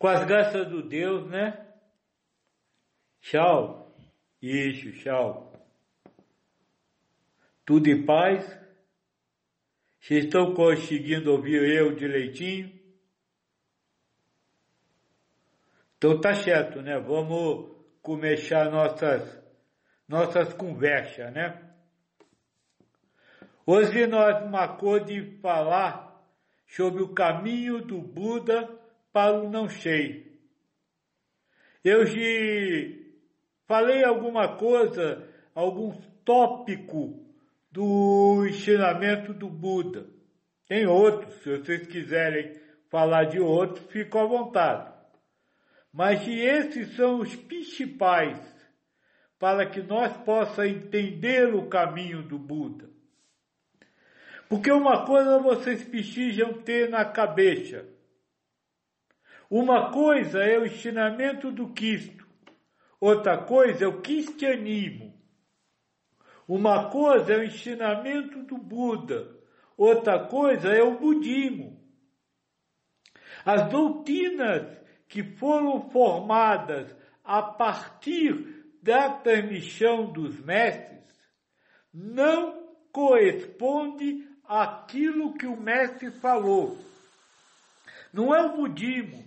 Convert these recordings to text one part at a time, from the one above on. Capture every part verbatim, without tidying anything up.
Com as graças do Deus, né? Tchau. Isso, tchau. Tudo em paz? Vocês estão conseguindo ouvir eu direitinho? Então tá certo, né? Vamos começar nossas, nossas conversas, né? Hoje nós marcamos de falar sobre o caminho do Buda para o não sei. Eu já falei alguma coisa, algum tópico do ensinamento do Buda. Tem outros, se vocês quiserem falar de outros, fico à vontade. Mas esses são os principais para que nós possamos entender o caminho do Buda. Porque uma coisa vocês precisam ter na cabeça. Uma coisa é o ensinamento do Cristo. Outra coisa é o cristianismo. Uma coisa é o ensinamento do Buda. Outra coisa é o budismo. As doutrinas que foram formadas a partir da transmissão dos mestres não correspondem àquilo que o mestre falou. Não é o budismo.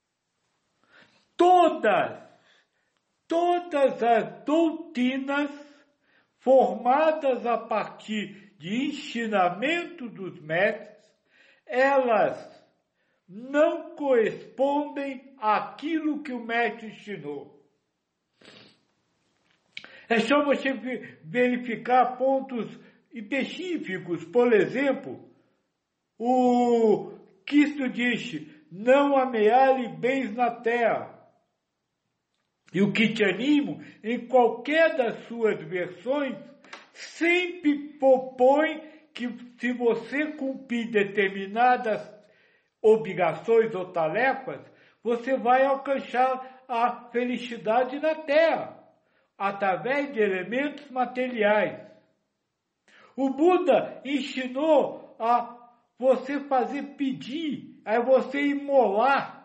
Todas, todas as doutrinas formadas a partir de ensinamento dos mestres, elas não correspondem àquilo que o mestre ensinou. É só você verificar pontos específicos. Por exemplo, o Cristo disse, não ameace bens na terra. E o cristianismo, em qualquer das suas versões, sempre propõe que se você cumprir determinadas obrigações ou tarefas, você vai alcançar a felicidade na terra, através de elementos materiais. O Buda ensinou a você fazer pedir, a você imolar.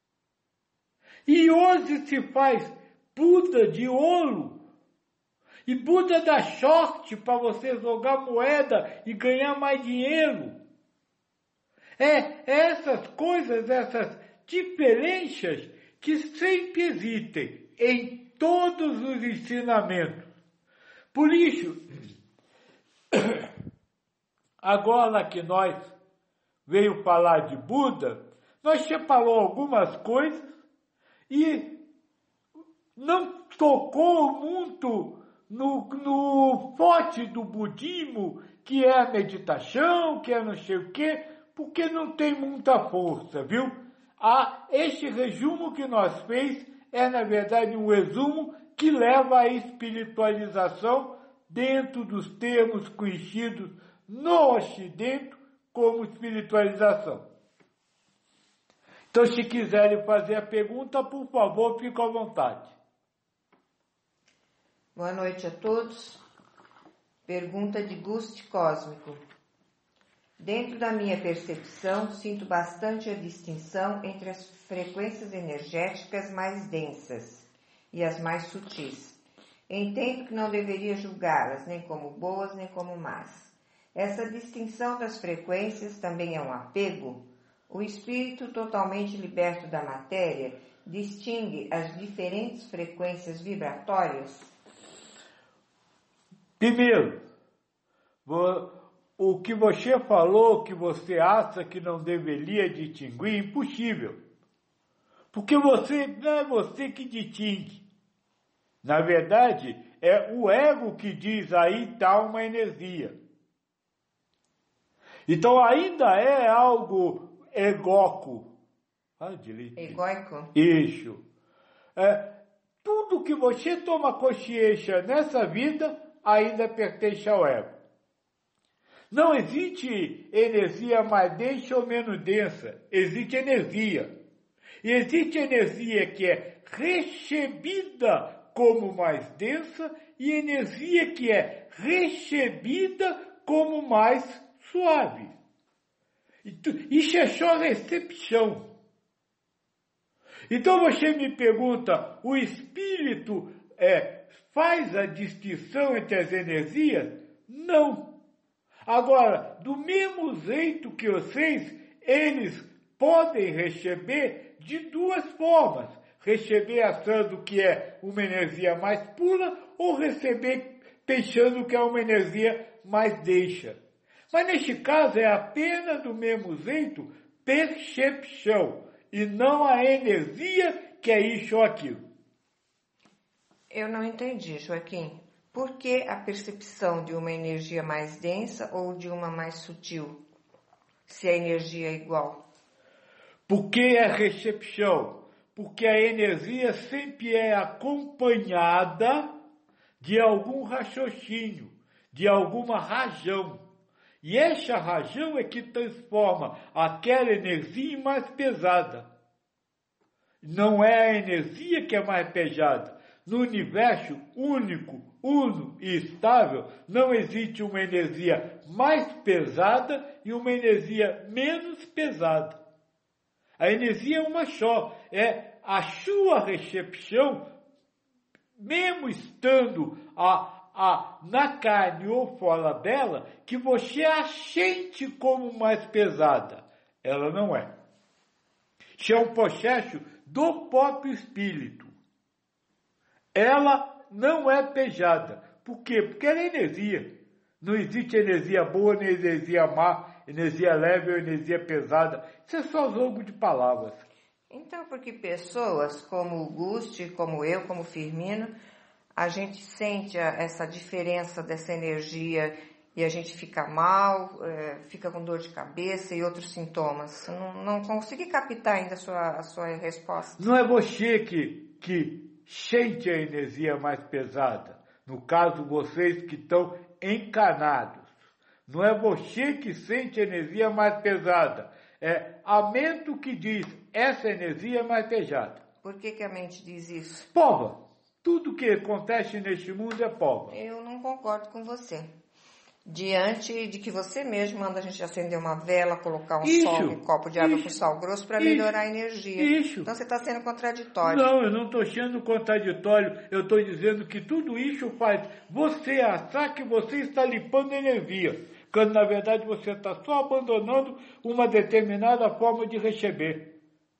E hoje se faz Buda de ouro. E Buda dá sorte para você jogar moeda e ganhar mais dinheiro. É essas coisas, essas diferenças que sempre existem em todos os ensinamentos. Por isso, agora que nós veio falar de Buda, nós separou algumas coisas e não tocou muito no, no forte do budismo, que é a meditação, que é não sei o quê, porque não tem muita força, viu? Ah, este resumo que nós fez é, na verdade, um resumo que leva à espiritualização dentro dos termos conhecidos no Ocidente como espiritualização. Então, se quiserem fazer a pergunta, por favor, fiquem à vontade. Boa noite a todos. Pergunta de Gust Cósmico. Dentro da minha percepção, sinto bastante a distinção entre as frequências energéticas mais densas e as mais sutis. Entendo que não deveria julgá-las nem como boas nem como más. Essa distinção das frequências também é um apego? O espírito totalmente liberto da matéria distingue as diferentes frequências vibratórias? Primeiro, o que você falou que você acha que não deveria distinguir, impossível. Porque você não é você que distingue. Na verdade, é o ego que diz aí está uma energia. Então ainda é algo egóico. Ah, Egóico? Isso. É, tudo que você toma consciência nessa vida ainda pertence ao ego. Não existe energia mais densa ou menos densa. Existe energia. E existe energia que é recebida como mais densa e energia que é recebida como mais suave. Isso é só recepção. Então você me pergunta, o espírito é, faz a distinção entre as energias? Não. Agora, do mesmo jeito que vocês, eles podem receber de duas formas. Receber achando que é uma energia mais pura ou receber pensando que é uma energia mais deixa. Mas neste caso é apenas do mesmo jeito percepção e não a energia que é isso ou aquilo. Eu não entendi, Joaquim. Por que a percepção de uma energia mais densa ou de uma mais sutil, se a energia é igual? Porque é recepção, porque a energia sempre é acompanhada de algum raciocínio, de alguma razão. E essa razão é que transforma aquela energia em mais pesada. Não é a energia que é mais pesada. No universo único, uno e estável, não existe uma energia mais pesada e uma energia menos pesada. A energia é uma só, é a sua recepção, mesmo estando a A, na carne ou fora dela, que você a sente como mais pesada. Ela não é. Isso é um processo do próprio espírito. Ela não é pesada. Por quê? Porque ela é energia. Não existe energia boa, nem energia má, energia leve ou energia pesada. Isso é só jogo de palavras. Então, porque pessoas como o Gusti, como eu, como o Firmino, a gente sente essa diferença dessa energia e a gente fica mal, é, fica com dor de cabeça e outros sintomas. Não, não consegui captar ainda a sua, a sua resposta. Não é você que, que sente a energia mais pesada. No caso, vocês que estão encarnados. Não é você que sente a energia mais pesada. É a mente que diz, essa energia é mais pesada. Por que que a mente diz isso? Pova. Tudo que acontece neste mundo é pova. Eu não concordo com você. Diante de que você mesmo manda a gente acender uma vela, colocar um Isso, sol, um copo de água isso, com sal grosso para isso, melhorar a energia. Isso. Então você está sendo contraditório. Não, eu não estou sendo contraditório. Eu estou dizendo que tudo isso faz você achar que você está limpando energia, quando na verdade você está só abandonando uma determinada forma de receber.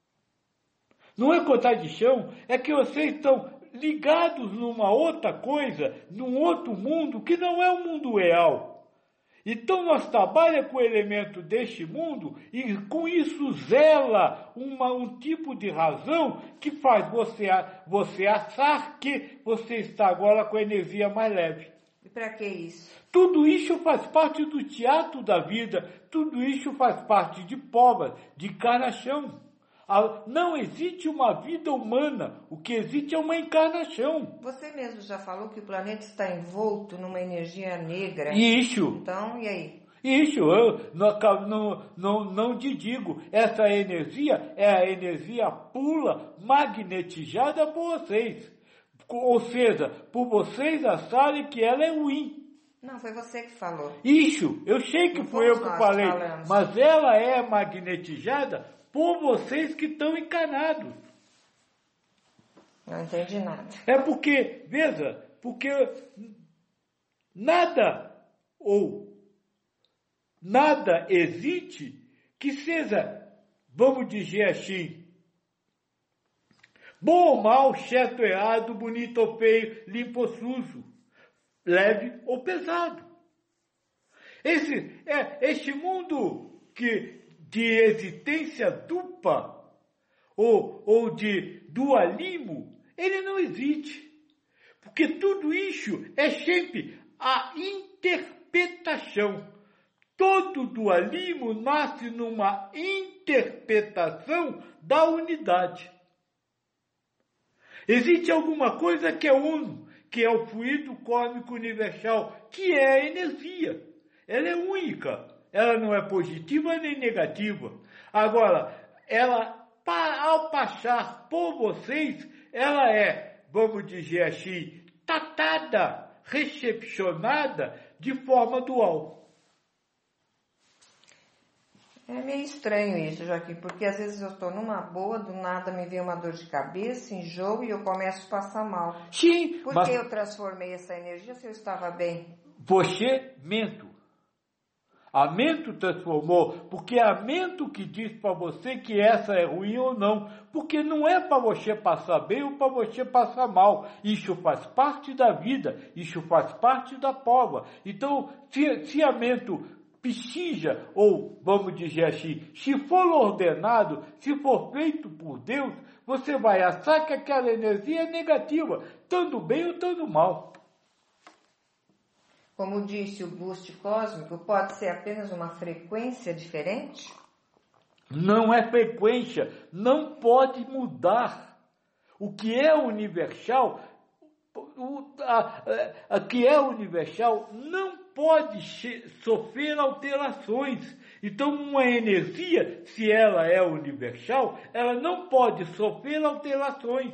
Não é contradição, é que vocês estão ligados numa outra coisa, num outro mundo que não é o mundo real. Então nós trabalhamos com o elemento deste mundo e com isso zela uma, um tipo de razão que faz você, você achar que você está agora com a energia mais leve. E para que isso? Tudo isso faz parte do teatro da vida, tudo isso faz parte de provas, de encarnação. Não existe uma vida humana, o que existe é uma encarnação. Você mesmo já falou que o planeta está envolto numa energia negra. Isso. Então, e aí? Isso, eu não, não, não, não te digo, essa energia é a energia pura, magnetizada por vocês. Ou seja, por vocês acharem que ela é ruim. Não, foi você que falou. Isso, eu sei que foi eu que falei, falamos. mas ela é magnetizada por vocês que estão encanados. Não entendi nada. É porque, veja, porque nada ou nada existe que seja, vamos dizer assim, bom ou mal, certo ou errado, bonito ou feio, limpo ou sujo, leve ou pesado. Esse, é, este mundo que de existência dupla ou, ou de dualismo, ele não existe. Porque tudo isso é sempre a interpretação. Todo dualismo nasce numa interpretação da unidade. Existe alguma coisa que é uno, que é o fluido cósmico universal, que é a energia. Ela é única. Ela não é positiva nem negativa. Agora, ela, ao passar por vocês, ela é, vamos dizer assim, tratada, recepcionada de forma dual. É meio estranho isso, Joaquim, porque às vezes eu estou numa boa, do nada me vem uma dor de cabeça, enjoo e eu começo a passar mal. Sim, Por mas que eu transformei essa energia se eu estava bem? você, mento. A mento transformou, porque é a mento que diz para você que essa é ruim ou não, porque não é para você passar bem ou para você passar mal, isso faz parte da vida, isso faz parte da prova. Então, se, se a mento precisa, ou vamos dizer assim, se for ordenado, se for feito por Deus, você vai achar que aquela energia é negativa, tanto bem ou tanto mal. Como disse o boost cósmico, pode ser apenas uma frequência diferente? Não é frequência, não pode mudar. O que é universal, o a, a, a que é universal não pode sofrer alterações. Então, uma energia, se ela é universal, ela não pode sofrer alterações.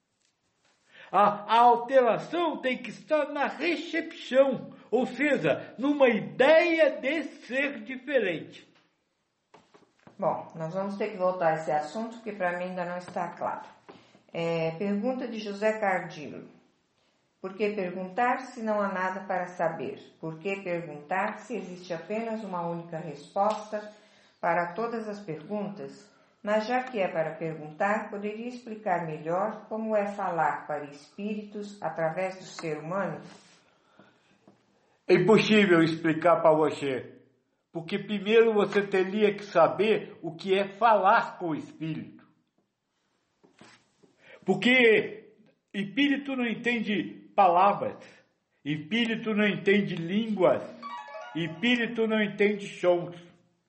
A, a alteração tem que estar na recepção, ou seja, numa ideia de ser diferente. Bom, nós vamos ter que voltar a esse assunto, porque para mim ainda não está claro. É, pergunta de José Cardillo. Por que perguntar se não há nada para saber? Por que perguntar se existe apenas uma única resposta para todas as perguntas? Mas já que é para perguntar, poderia explicar melhor como é falar para espíritos através do ser humano? É impossível explicar para você, porque primeiro você teria que saber o que é falar com o espírito. Porque espírito não entende palavras, espírito não entende línguas, espírito não entende sons.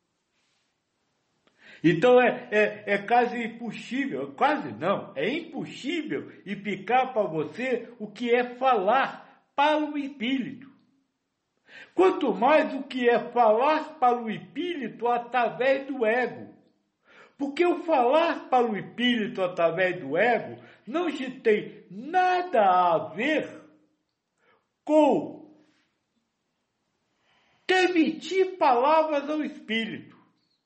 Então é, é, é quase impossível, quase não, é impossível explicar para você o que é falar para o espírito. Quanto mais o que é falar para o espírito através do ego. Porque o falar para o espírito através do ego não se tem nada a ver com transmitir palavras ao espírito.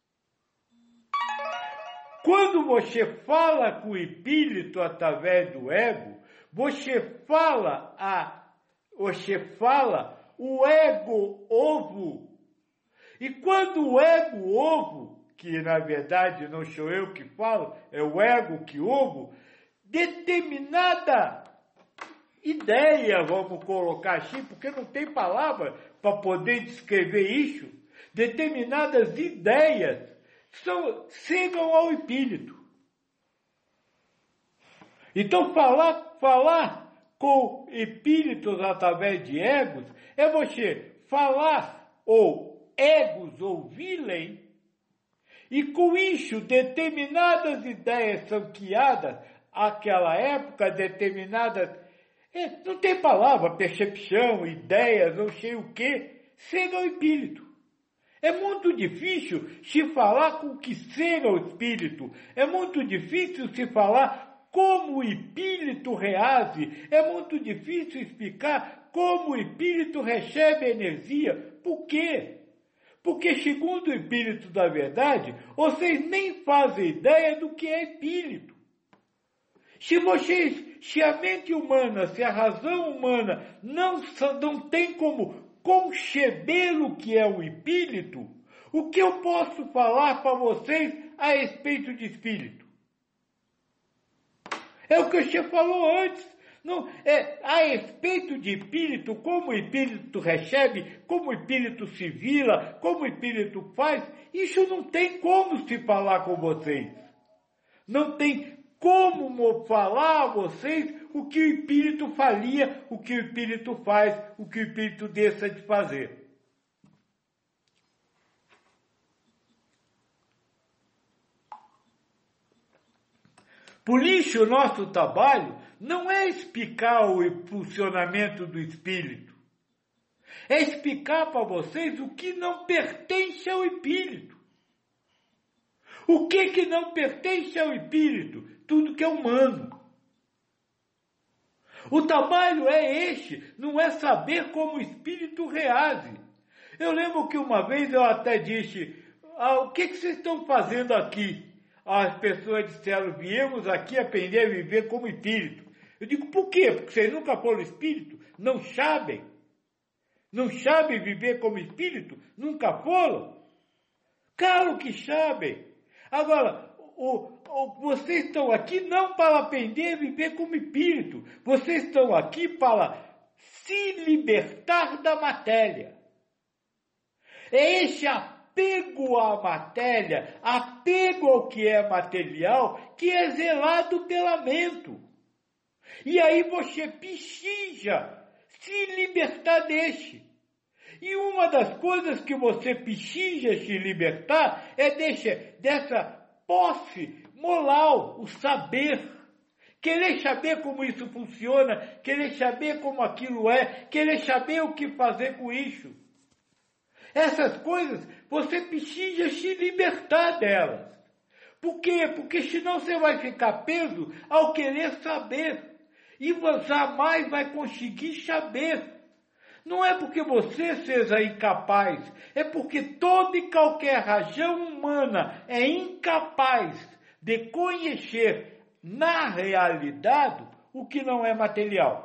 Quando você fala com o espírito através do ego, você fala a, você fala o ego ovo. E quando o ego ovo, que na verdade não sou eu que falo, é o ego que ovo, determinada ideia, vamos colocar assim, porque não tem palavra para poder descrever isso, determinadas ideias são, chegam ao espírito. Então falar, falar com espíritos através de egos é você falar ou egos ouvirem e com isso determinadas ideias são criadas àquela época, determinadas, é, não tem palavra, percepção, ideias, não sei o que, chega ao espírito. É muito difícil se falar com o que chega ao espírito, é muito difícil se falar como o espírito reage, é muito difícil explicar como o espírito recebe energia. Por quê? Porque, segundo o espírito da verdade, vocês nem fazem ideia do que é espírito. Se vocês, se a mente humana, se a razão humana não, não tem como conceber o que é o espírito, o que eu posso falar para vocês a respeito de espírito? É o que você falou antes. Não, é, a respeito de espírito, como o espírito recebe, como o espírito se vira, como o espírito faz, isso não tem como se falar com vocês. Não tem como falar a vocês o que o espírito faria, o que o espírito faz, o que o espírito deixa de fazer. Por isso, o nosso trabalho não é explicar o funcionamento do espírito. É explicar para vocês o que não pertence ao espírito. O que que não pertence ao espírito? Tudo que é humano. O trabalho é este, não é saber como o espírito reage. Eu lembro que uma vez eu até disse, ah, o que, que vocês estão fazendo aqui? As pessoas disseram, viemos aqui aprender a viver como espírito. Eu digo, por quê? Porque vocês nunca foram espírito? Não sabem? Não sabem viver como espírito? Nunca foram? Claro que sabem. Agora, o, o, vocês estão aqui não para aprender a viver como espírito. Vocês estão aqui para se libertar da matéria. É esse apego à matéria, apego ao que é material, que é zelado pela mente. E aí você precisa se libertar deste. E uma das coisas que você precisa se libertar é desse, dessa posse moral, o saber. Querer saber como isso funciona, querer saber como aquilo é, querer saber o que fazer com isso. Essas coisas, você precisa se libertar delas. Por quê? Porque senão você vai ficar preso ao querer saber. E você jamais vai conseguir saber. Não é porque você seja incapaz, é porque toda e qualquer razão humana é incapaz de conhecer na realidade o que não é material.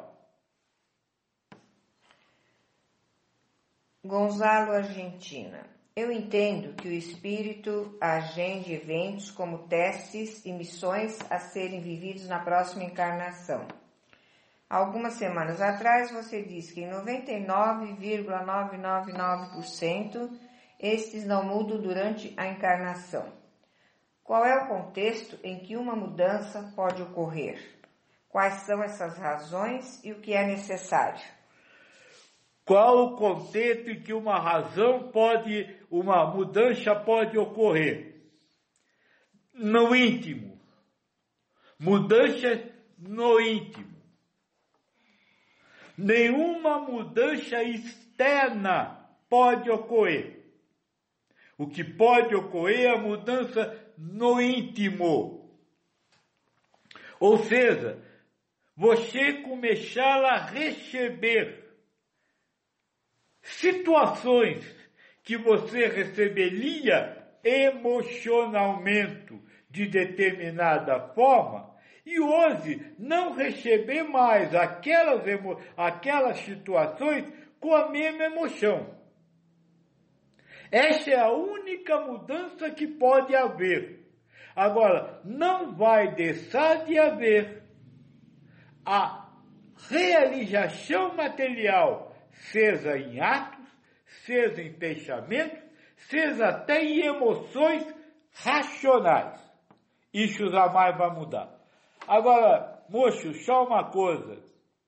Gonzalo, Argentina. Eu entendo que o espírito agende eventos como testes e missões a serem vividos na próxima encarnação. Algumas semanas atrás você disse que em noventa e nove vírgula novecentos e noventa e nove por cento estes não mudam durante a encarnação. Qual é o contexto em que uma mudança pode ocorrer? Quais são essas razões e o que é necessário? Qual o contexto em que uma razão pode, uma mudança pode ocorrer? No íntimo. Mudança no íntimo. Nenhuma mudança externa pode ocorrer. O que pode ocorrer é a mudança no íntimo. Ou seja, você começar a receber situações que você receberia emocionalmente de determinada forma, e hoje não receber mais aquelas, emo- aquelas situações com a mesma emoção. Essa é a única mudança que pode haver. Agora, não vai deixar de haver a realização material, seja em atos, seja em pensamentos, seja até em emoções racionais. Isso jamais vai mudar. Agora, moço, só uma coisa.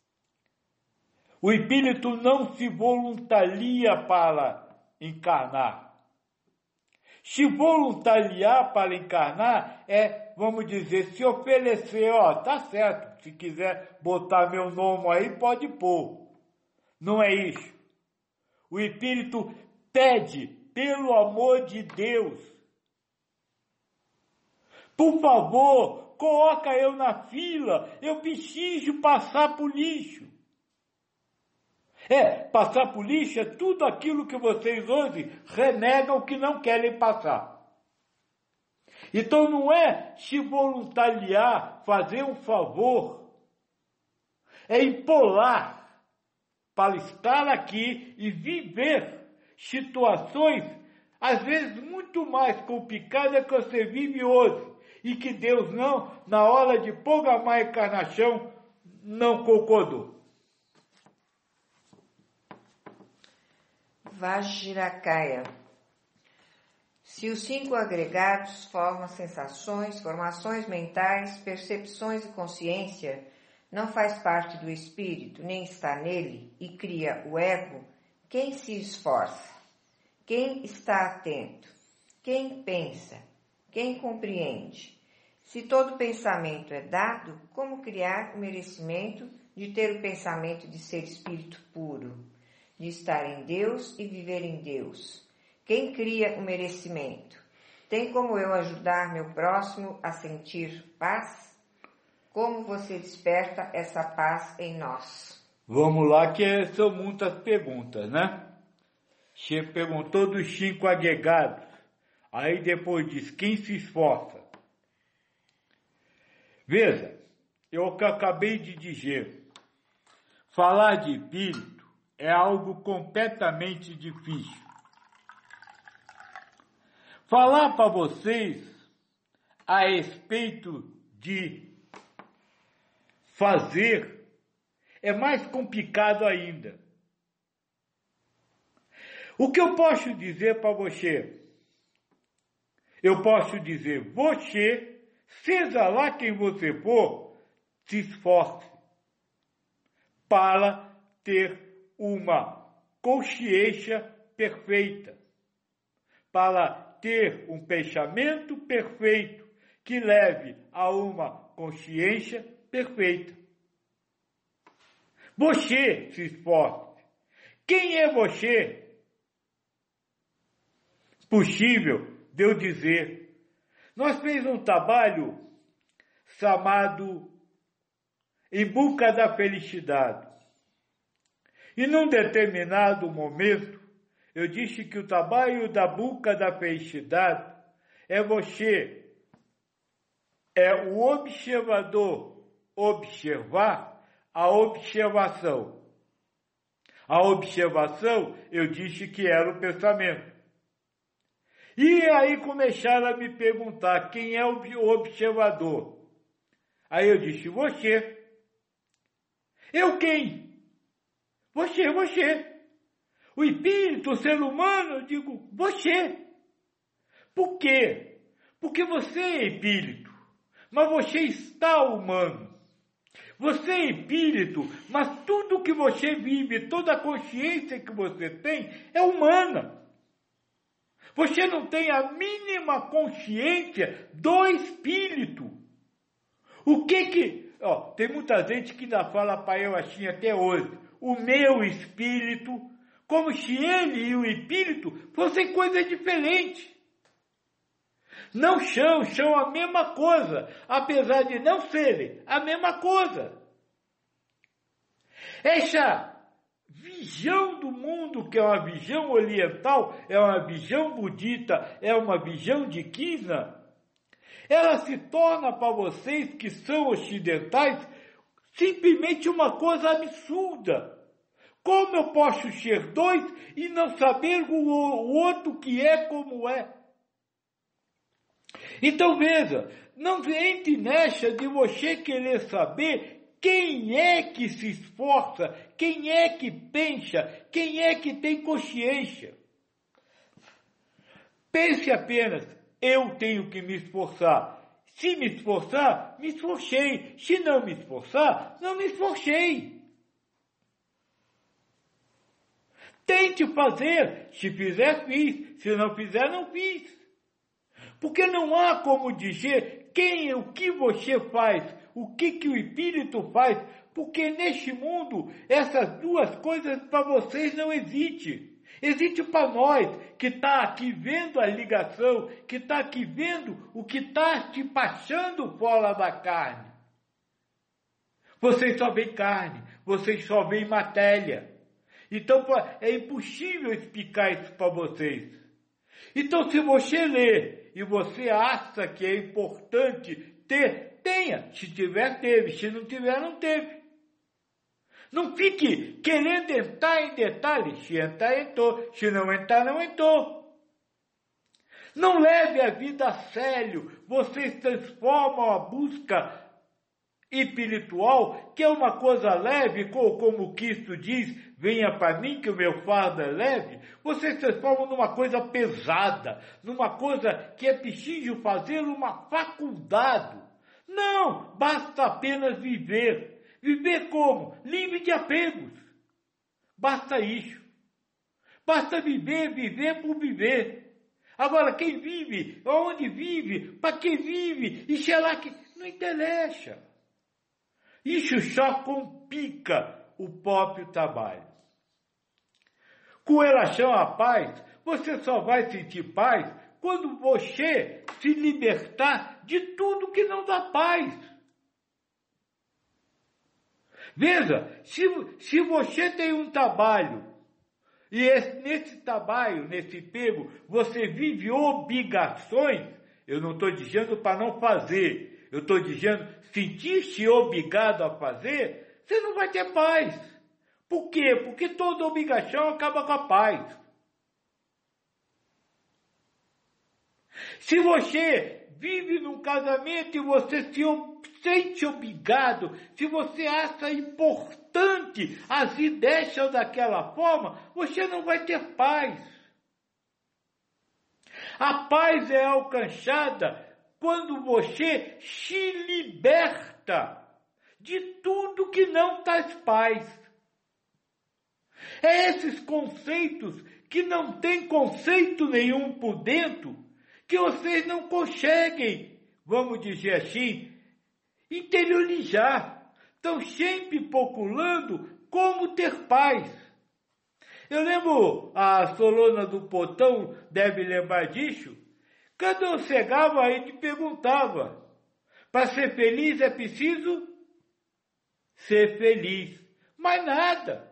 O espírito não se voluntaria para encarnar. Se voluntariar para encarnar é, vamos dizer, se oferecer, ó, tá certo, se quiser botar meu nome aí, pode pôr. Não é isso. O espírito pede, pelo amor de Deus, por favor, coloca eu na fila, eu preciso passar por lixo. É, passar por lixo é tudo aquilo que vocês hoje renegam que não querem passar. Então não é se voluntariar, fazer um favor, é impolar para estar aqui e viver situações, às vezes muito mais complicadas que você vive hoje, e que Deus não, na hora de programar a encarnação, não concordou. Vajrakaya. Se os cinco agregados formam sensações, formações mentais, percepções e consciência, não faz parte do espírito, nem está nele, e cria o ego, quem se esforça? Quem está atento? Quem pensa? Quem compreende? Se todo pensamento é dado, como criar o merecimento de ter o pensamento de ser espírito puro, de estar em Deus e viver em Deus? Quem cria o merecimento? Tem como eu ajudar meu próximo a sentir paz? Como você desperta essa paz em nós? Vamos lá, que são muitas perguntas, né? Você perguntou dos cinco agregados. Aí depois diz, quem se esforça? Veja, eu acabei de dizer, falar de espírito é algo completamente difícil. Falar para vocês a respeito de fazer é mais complicado ainda. O que eu posso dizer para você? Eu posso dizer, você, seja lá quem você for, se esforce para ter uma consciência perfeita, para ter um pensamento perfeito que leve a uma consciência perfeita. Você se esforce. Quem é você? Possível de eu dizer. Nós fizemos um trabalho chamado Em Busca da Felicidade. E num determinado momento, eu disse que o trabalho da busca da felicidade é você, é o observador observar a observação. A observação, eu disse que era o pensamento. E aí começaram a me perguntar quem é o observador. Aí eu disse, você. Eu quem? Você, você. O espírito, o ser humano, eu digo, você. Por quê? Porque você é espírito, mas você está humano. Você é espírito, mas tudo que você vive, toda a consciência que você tem é humana. Você não tem a mínima consciência do espírito. O que que... Ó, tem muita gente que ainda fala para eu assim até hoje, o meu espírito, como se ele e o espírito fossem coisas diferentes. Não são, são a mesma coisa, apesar de não serem a mesma coisa. Essa visão do mundo, que é uma visão oriental, é uma visão budista, é uma visão de Krishna, ela se torna para vocês que são ocidentais simplesmente uma coisa absurda. Como eu posso ser dois e não saber o, o outro que é como é? Então veja, não entre nessa de você querer saber quem é que se esforça, quem é que pensa, quem é que tem consciência. Pense apenas, eu tenho que me esforçar. Se me esforçar, me esforcei. Se não me esforçar, não me esforcei. Tente fazer. Se fizer, fiz. Se não fizer, não fiz. Porque não há como dizer quem, o que você faz, o que, que o espírito faz, porque neste mundo essas duas coisas para vocês não existem. Existe para nós, que está aqui vendo a ligação, que está aqui vendo o que está te passando fora da carne. Vocês só veem carne, vocês só veem matéria. Então é impossível explicar isso para vocês. Então se você lê e você acha que é importante ter, tenha. Se tiver, teve. Se não tiver, não teve. Não fique querendo entrar em detalhes. Se entrar, entrou. Se não entrar, não entrou. Não leve a vida a sério. Vocês transformam a busca espiritual, que é uma coisa leve, como Cristo diz, venha para mim que o meu fardo é leve. Vocês transformam numa coisa pesada, numa coisa que é preciso fazer uma faculdade. Não, basta apenas viver. Viver como? Livre de apegos. Basta isso. Basta viver, viver por viver. Agora, quem vive, onde vive, para que vive, e sei lá que... Não interessa. Isso só complica o próprio trabalho. Com relação à paz, você só vai sentir paz quando você se libertar de tudo que não dá paz. Veja, se, se você tem um trabalho e esse, nesse trabalho, nesse emprego, você vive obrigações, eu não estou dizendo para não fazer, eu estou dizendo, sentir-se obrigado a fazer, você não vai ter paz. Por quê? Porque toda obrigação acaba com a paz. Se você vive num casamento e você se sente obrigado, se você acha importante agir dessa ou daquela forma, você não vai ter paz. A paz é alcançada quando você se liberta de tudo que não traz paz. É esses conceitos que não tem conceito nenhum por dentro, que vocês não conseguem, vamos dizer assim, interiorizar. Estão sempre procurando como ter paz. Eu lembro, a Solona do Portão deve lembrar disso, quando eu chegava aí e perguntava, para ser feliz é preciso ser feliz, mas nada.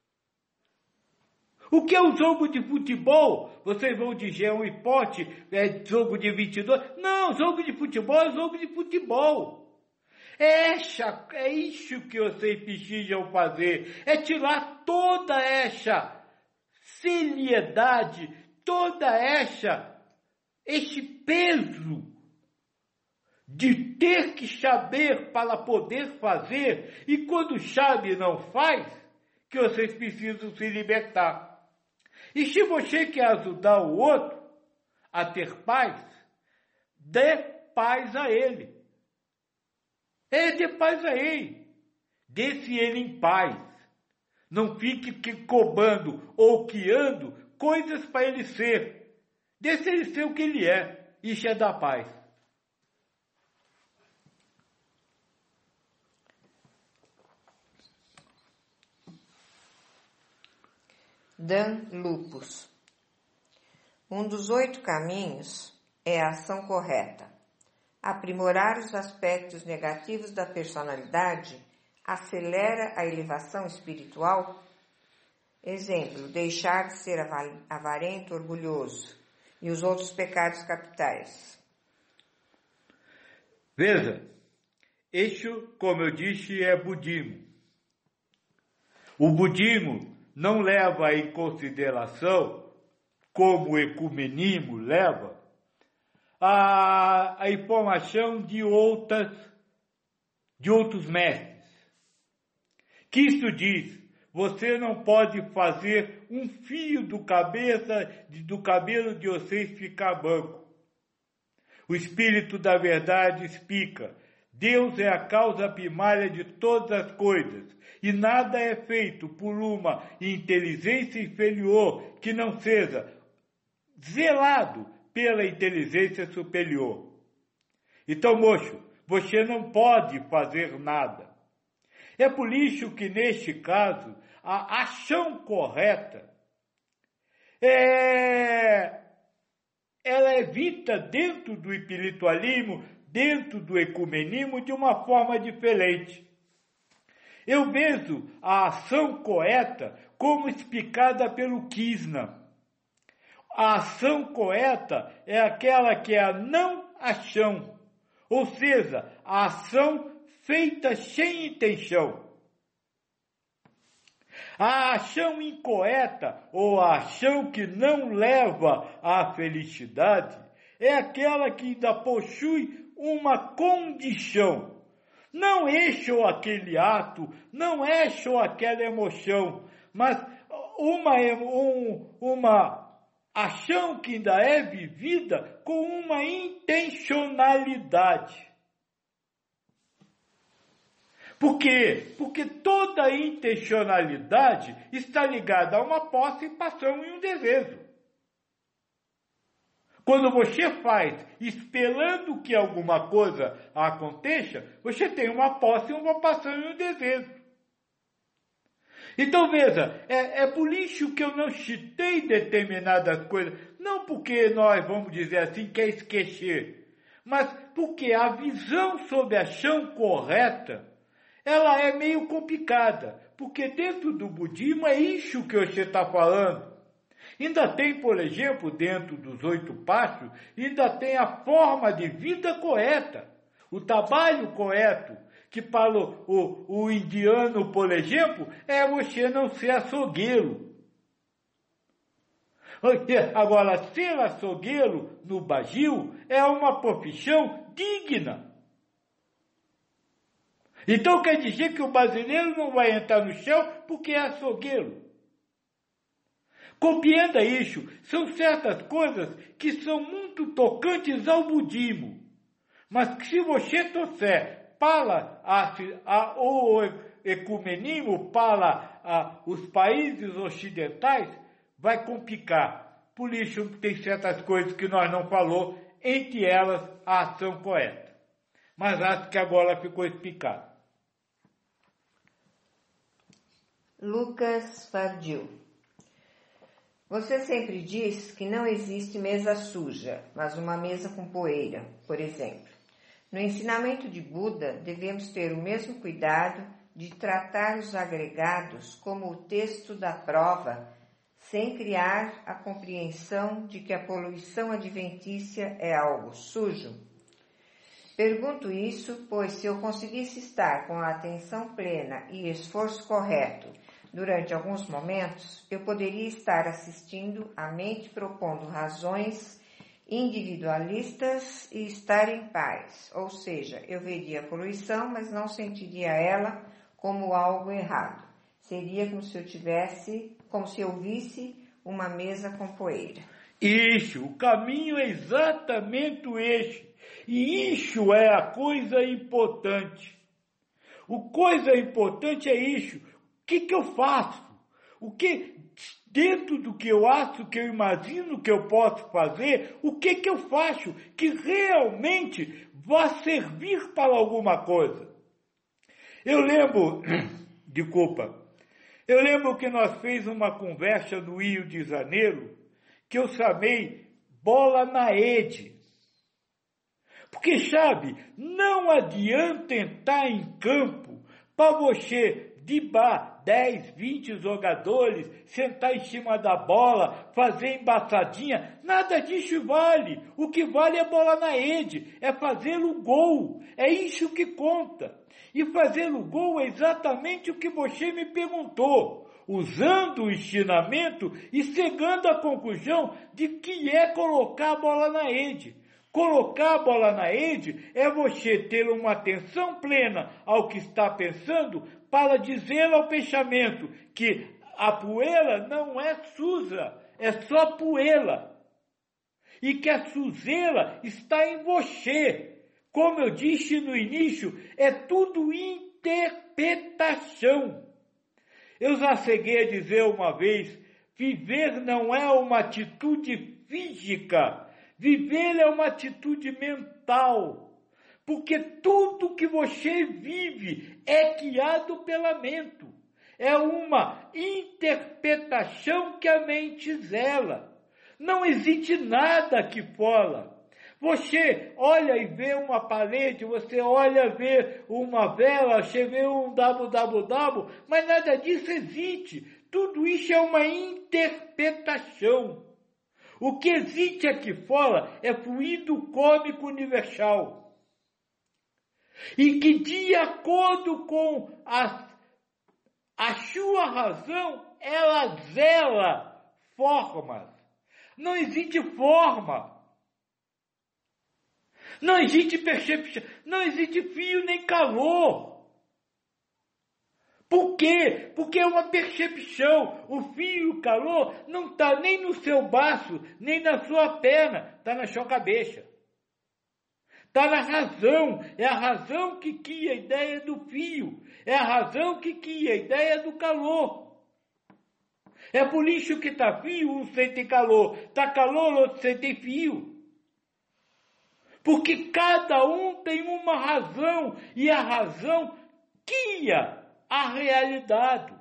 O que é um jogo de futebol? Vocês vão dizer, é um esporte, é jogo de vinte e dois. Não, jogo de futebol é jogo de futebol. É, essa, é isso que vocês precisam fazer. É tirar toda essa seriedade, toda essa, esse peso de ter que saber para poder fazer. E quando sabe e não faz, que vocês precisam se libertar. E se você quer ajudar o outro a ter paz, dê paz a ele. É, dê paz a ele. Dê-se ele em paz. Não fique cobrando ou criando coisas para ele ser. Deixe ele ser o que ele é. Isso é dar paz. Dan Lupus. Um dos oito caminhos é a ação correta. Aprimorar os aspectos negativos da personalidade acelera a elevação espiritual. Exemplo, deixar de ser avarento, orgulhoso e os outros pecados capitais. Veja, isso, como eu disse, é budismo. O budismo não leva em consideração, como o ecumenismo leva, a, a informação de outras, de outros mestres. Que isso diz, você não pode fazer um fio do, cabeça, do cabelo de vocês ficar branco. O Espírito da Verdade explica, Deus é a causa primária de todas as coisas, e nada é feito por uma inteligência inferior que não seja zelado pela inteligência superior. Então, moço, você não pode fazer nada. É por isso que, neste caso, a ação correta é, ela é vista dentro do espiritualismo, dentro do ecumenismo, de uma forma diferente. Eu vejo a ação correta como explicada pelo Krishna. A ação correta é aquela que é a não ação, ou seja, a ação feita sem intenção. A ação incorreta, ou a ação que não leva à felicidade, é aquela que ainda possui uma condição. Não é só aquele ato, não é só aquela emoção, mas uma, um, uma ação que ainda é vivida com uma intencionalidade. Por quê? Porque toda intencionalidade está ligada a uma posse, paixão e um desejo. Quando você faz esperando que alguma coisa aconteça, você tem uma posse, uma paixão e um desejo. Então veja, é, é por isso que eu não citei determinadas coisas, não porque nós, vamos dizer assim, quer esquecer, mas porque a visão sobre a ação correta, ela é meio complicada, porque dentro do budismo é isso que você está falando. Ainda tem, por exemplo, dentro dos oito passos, ainda tem a forma de vida correta, o trabalho correto, que para o, o, o indiano, por exemplo, é você não ser açougueiro. Agora, ser açougueiro no Brasil é uma profissão digna. Então quer dizer que o brasileiro não vai entrar no chão porque é açougueiro. Compreenda isso. São certas coisas que são muito tocantes ao budismo. Mas que se você trouxer para a, a, o ecumenismo, para a, os países ocidentais, vai complicar. Por isso tem certas coisas que nós não falou, entre elas a ação correta. Mas acho que agora ficou explicado. Lucas Fardil. Você sempre diz que não existe mesa suja, mas uma mesa com poeira, por exemplo. No ensinamento de Buda, devemos ter o mesmo cuidado de tratar os agregados como o texto da prova, sem criar a compreensão de que a poluição adventícia é algo sujo? Pergunto isso, pois se eu conseguisse estar com a atenção plena e esforço correto durante alguns momentos, eu poderia estar assistindo a mente propondo razões individualistas e estar em paz. Ou seja, eu veria a poluição, mas não sentiria ela como algo errado. Seria como se eu tivesse, como se eu visse uma mesa com poeira. Isso, o caminho é exatamente esse. E isso é a coisa importante. O coisa importante é isso. O que, que eu faço? O que, dentro do que eu acho, que eu imagino que eu posso fazer, o que, que eu faço que realmente vá servir para alguma coisa? Eu lembro, desculpa, eu lembro que nós fizemos uma conversa no Rio de Janeiro, que eu chamei bola na rede. Porque, sabe, não adianta entrar em campo para você driblar dez, vinte jogadores, sentar em cima da bola, fazer embaçadinha. Nada disso vale. O que vale é bola na rede, é fazer o gol. É isso que conta. E fazer o gol é exatamente o que você me perguntou, usando o ensinamento e chegando à conclusão de que é colocar a bola na rede. Colocar a bola na rede é você ter uma atenção plena ao que está pensando para dizer ao pensamento que a poeira não é suja, é só poeira. E que a sujeira está em você. Como eu disse no início, é tudo interpretação. Eu já cheguei a dizer uma vez, viver não é uma atitude física, viver é uma atitude mental. Porque tudo que você vive é guiado pela mente. É uma interpretação que a mente zela. Não existe nada aqui fora. Você olha e vê uma parede, você olha e vê uma vela, você vê um www, mas nada disso existe. Tudo isso é uma interpretação. O que existe aqui fora é fluido cômico universal. E que, de acordo com a, a sua razão, ela zela formas. Não existe forma. Não existe percepção. Não existe fio nem calor. Por quê? Porque é uma percepção. O fio e o calor não está nem no seu braço, nem na sua perna. Está na sua cabeça. Está na razão. É a razão que cria a ideia do fio. É a razão que cria a ideia do calor. É por isso que está fio, um sente calor. Está calor, outro sente fio. Porque cada um tem uma razão. E a razão cria a realidade.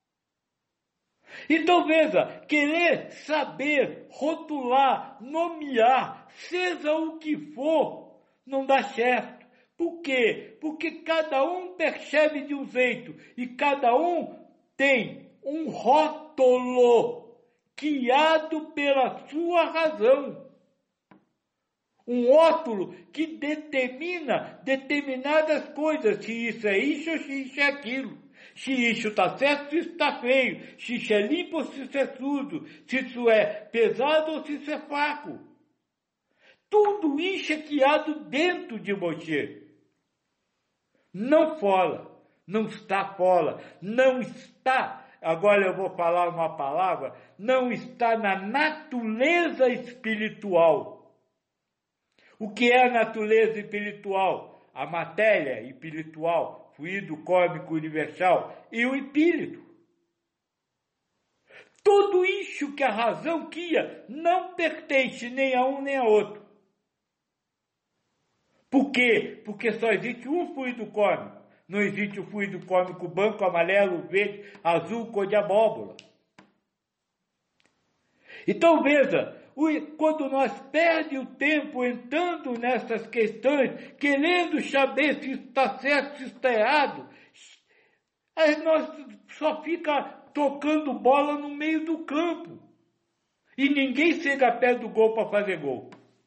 Então veja, querer saber, rotular, nomear, seja o que for, não dá certo. Por quê? Porque cada um percebe de um jeito e cada um tem um rótulo guiado pela sua razão. Um rótulo que determina determinadas coisas, se isso é isso ou se isso é aquilo. Se isso está certo, se isso está feio. Se isso é limpo ou se isso é sujo. Se isso é pesado ou se isso é fraco. Tudo isso é criado dentro de você. Não fora. Não está fora. Não está, agora eu vou falar uma palavra, não está na natureza espiritual. O que é a natureza espiritual? A matéria espiritual, fluido cósmico universal e o espírito. Tudo isso que a razão cria não pertence nem a um nem a outro. Por quê? Porque só existe um fluido cósmico. Não existe o fluido cósmico branco, amarelo, verde, azul, cor de abóbora. Então veja, quando nós perdemos o tempo entrando nessas questões, querendo saber se está certo, se está errado, aí nós só fica tocando bola no meio do campo. E ninguém chega perto do gol para fazer gol.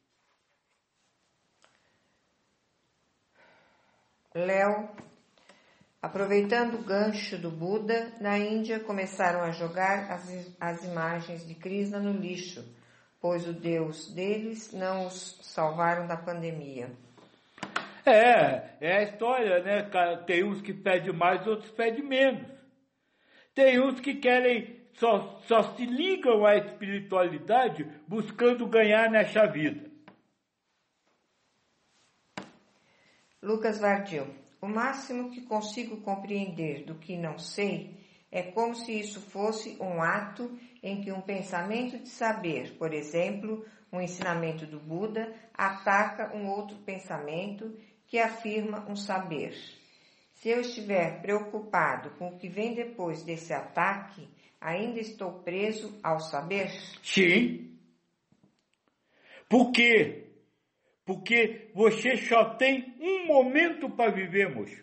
Léo, aproveitando o gancho do Buda, na Índia começaram a jogar as, as imagens de Krishna no lixo, pois o Deus deles não os salvaram da pandemia. É, é a história, né? Tem uns que pedem mais, outros pedem menos. Tem uns que querem, só, só se ligam à espiritualidade buscando ganhar nessa vida. Lucas Vardil, o máximo que consigo compreender do que não sei é como se isso fosse um ato em que um pensamento de saber, por exemplo, um ensinamento do Buda, ataca um outro pensamento que afirma um saber. Se eu estiver preocupado com o que vem depois desse ataque, ainda estou preso ao saber? Sim. Por quê? Porque você só tem um momento para viver, moço.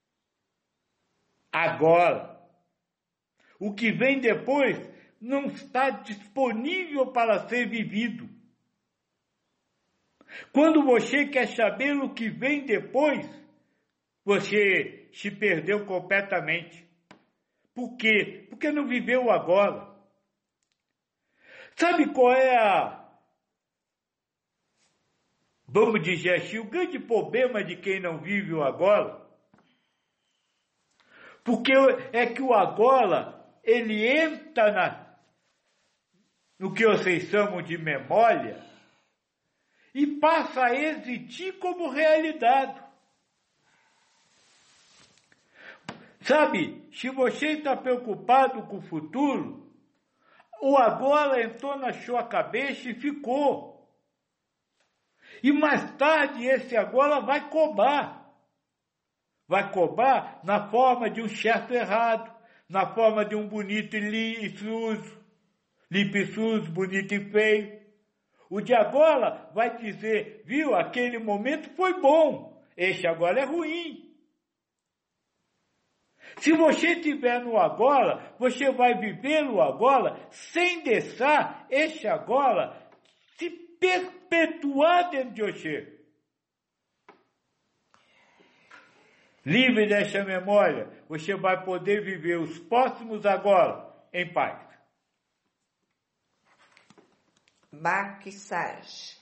Agora. O que vem depois não está disponível para ser vivido. Quando você quer saber o que vem depois, você se perdeu completamente. Por quê? Porque não viveu o agora. Sabe qual é a... Vamos dizer assim, o grande problema de quem não vive o agora? Porque é que o agora... ele entra na, no que vocês chamam de memória e passa a existir como realidade. Sabe, se você está preocupado com o futuro, o agora entrou na sua cabeça e ficou. E mais tarde esse agora vai cobrar. Vai cobrar na forma de um certo errado, na forma de um bonito e sujo, limpo e sujo, bonito e feio. O de agora vai dizer, viu, aquele momento foi bom, este agora é ruim. Se você estiver no agora, você vai viver o agora sem deixar este agora se perpetuar dentro de você. Livre dessa memória, você vai poder viver os próximos agora em paz. Baksaj.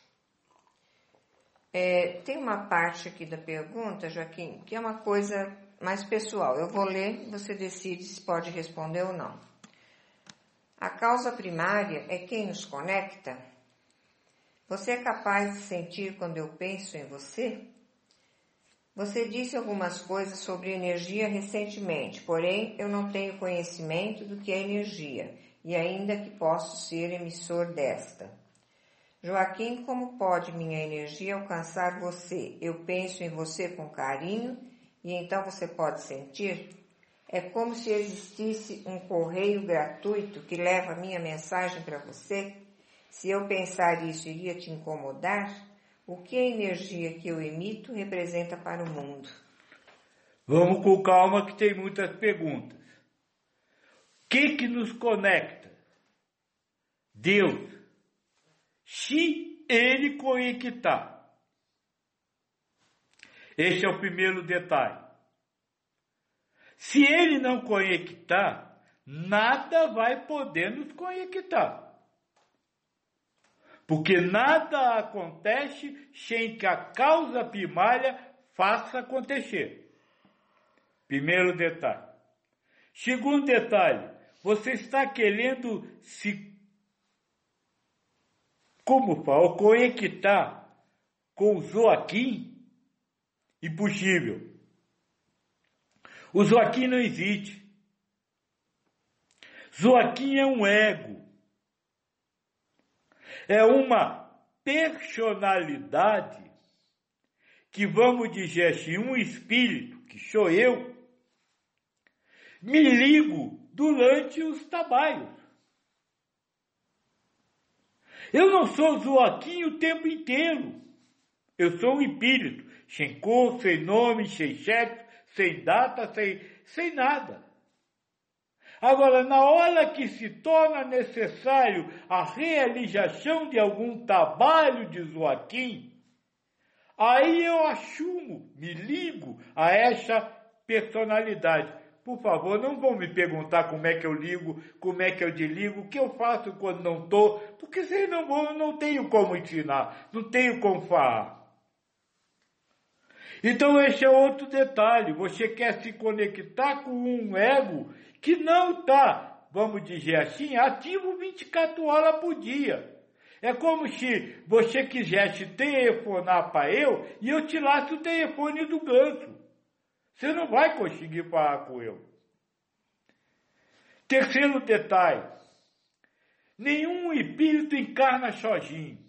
É, tem uma parte aqui da pergunta, Joaquim, que é uma coisa mais pessoal. Eu vou ler, você decide se pode responder ou não. A causa primária é quem nos conecta? Você é capaz de sentir quando eu penso em você? Você disse algumas coisas sobre energia recentemente, porém eu não tenho conhecimento do que é energia, e ainda que posso ser emissor desta. Joaquim, como pode minha energia alcançar você? Eu penso em você com carinho, e então você pode sentir? É como se existisse um correio gratuito que leva minha mensagem para você? Se eu pensar isso, iria te incomodar? O que a energia que eu emito representa para o mundo? Vamos com calma que tem muitas perguntas. que que nos conecta? Deus. Se Ele conectar. Este é o primeiro detalhe. Se Ele não conectar, nada vai poder nos conectar. Porque nada acontece sem que a causa primária faça acontecer. Primeiro detalhe. Segundo detalhe, você está querendo se, como fala, conectar com o Joaquim? Impossível. O Joaquim não existe. Joaquim é um ego. É uma personalidade que, vamos dizer assim, um espírito, que sou eu, me ligo durante os trabalhos. Eu não sou Joaquim o tempo inteiro. Eu sou um espírito, sem cor, sem nome, sem chefe, sem data, sem, sem nada. Agora, na hora que se torna necessário a realização de algum trabalho de Joaquim, aí eu assumo, me ligo a essa personalidade. Por favor, não vão me perguntar como é que eu ligo, como é que eu desligo, o que eu faço quando não estou, porque senão eu não tenho como ensinar, não tenho como falar. Então esse é outro detalhe, você quer se conectar com um ego que não está, vamos dizer assim, ativo vinte e quatro horas por dia. É como se você quisesse telefonar para eu e eu tirasse o telefone do ganso. Você não vai conseguir falar com eu. Terceiro detalhe, nenhum espírito encarna sozinho.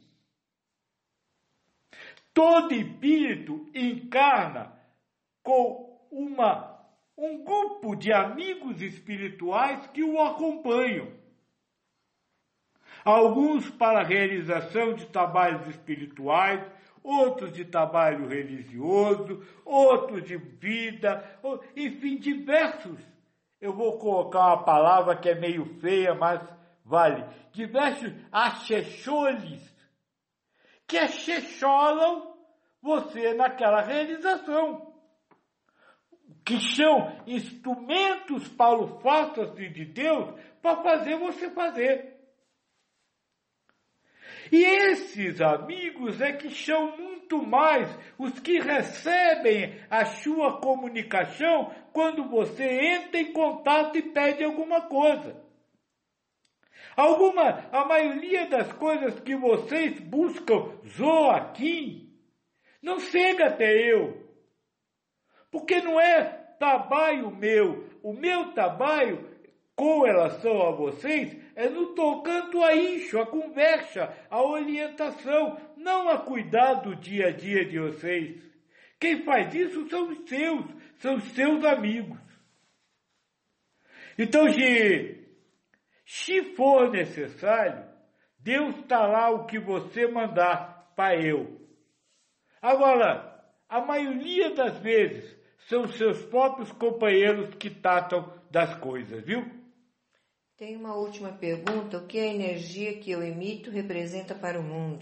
Todo espírito encarna com uma, um grupo de amigos espirituais que o acompanham. Alguns para a realização de trabalhos espirituais, outros de trabalho religioso, outros de vida, enfim, diversos. Eu vou colocar uma palavra que é meio feia, mas vale. Diversos assessores que assessoram você naquela realização, que são instrumentos para o faça-se de Deus para fazer você fazer. E esses amigos é que são muito mais os que recebem a sua comunicação quando você entra em contato e pede alguma coisa. Alguma, a maioria das coisas que vocês buscam, Joaquim, não chega até eu. Porque não é trabalho meu. O meu trabalho, com relação a vocês, é no tocante a isso, a conversa, a orientação, não a cuidar do dia a dia de vocês. Quem faz isso são os seus, são os seus amigos. Então, se... Se for necessário, Deus trará o que você mandar para eu. Agora, a maioria das vezes são seus próprios companheiros que tratam das coisas, viu? Tem uma última pergunta. O que a energia que eu emito representa para o mundo?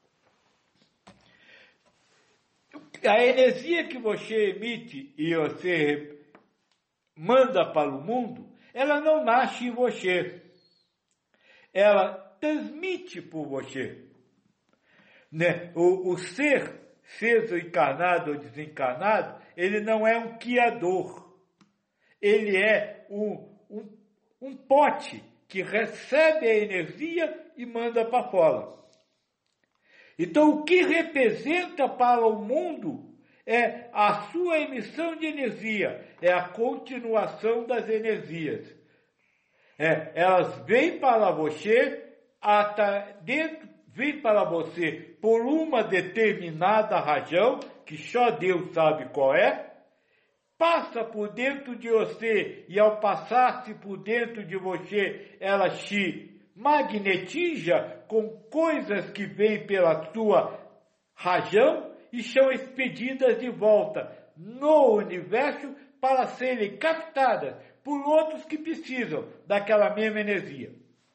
A energia que você emite e você manda para o mundo, ela não nasce em você. Ela transmite por você. Né? O, o ser, seja encarnado ou desencarnado, ele não é um criador. Ele é um, um, um pote que recebe a energia e manda para fora. Então, o que representa para o mundo é a sua emissão de energia, é a continuação das energias. É, elas vêm para você, até dentro, vêm para você por uma determinada razão, que só Deus sabe qual é, passa por dentro de você, e ao passar-se por dentro de você, ela se magnetiza com coisas que vêm pela sua razão e são expedidas de volta no universo para serem captadas por outros que precisam daquela mesma energia.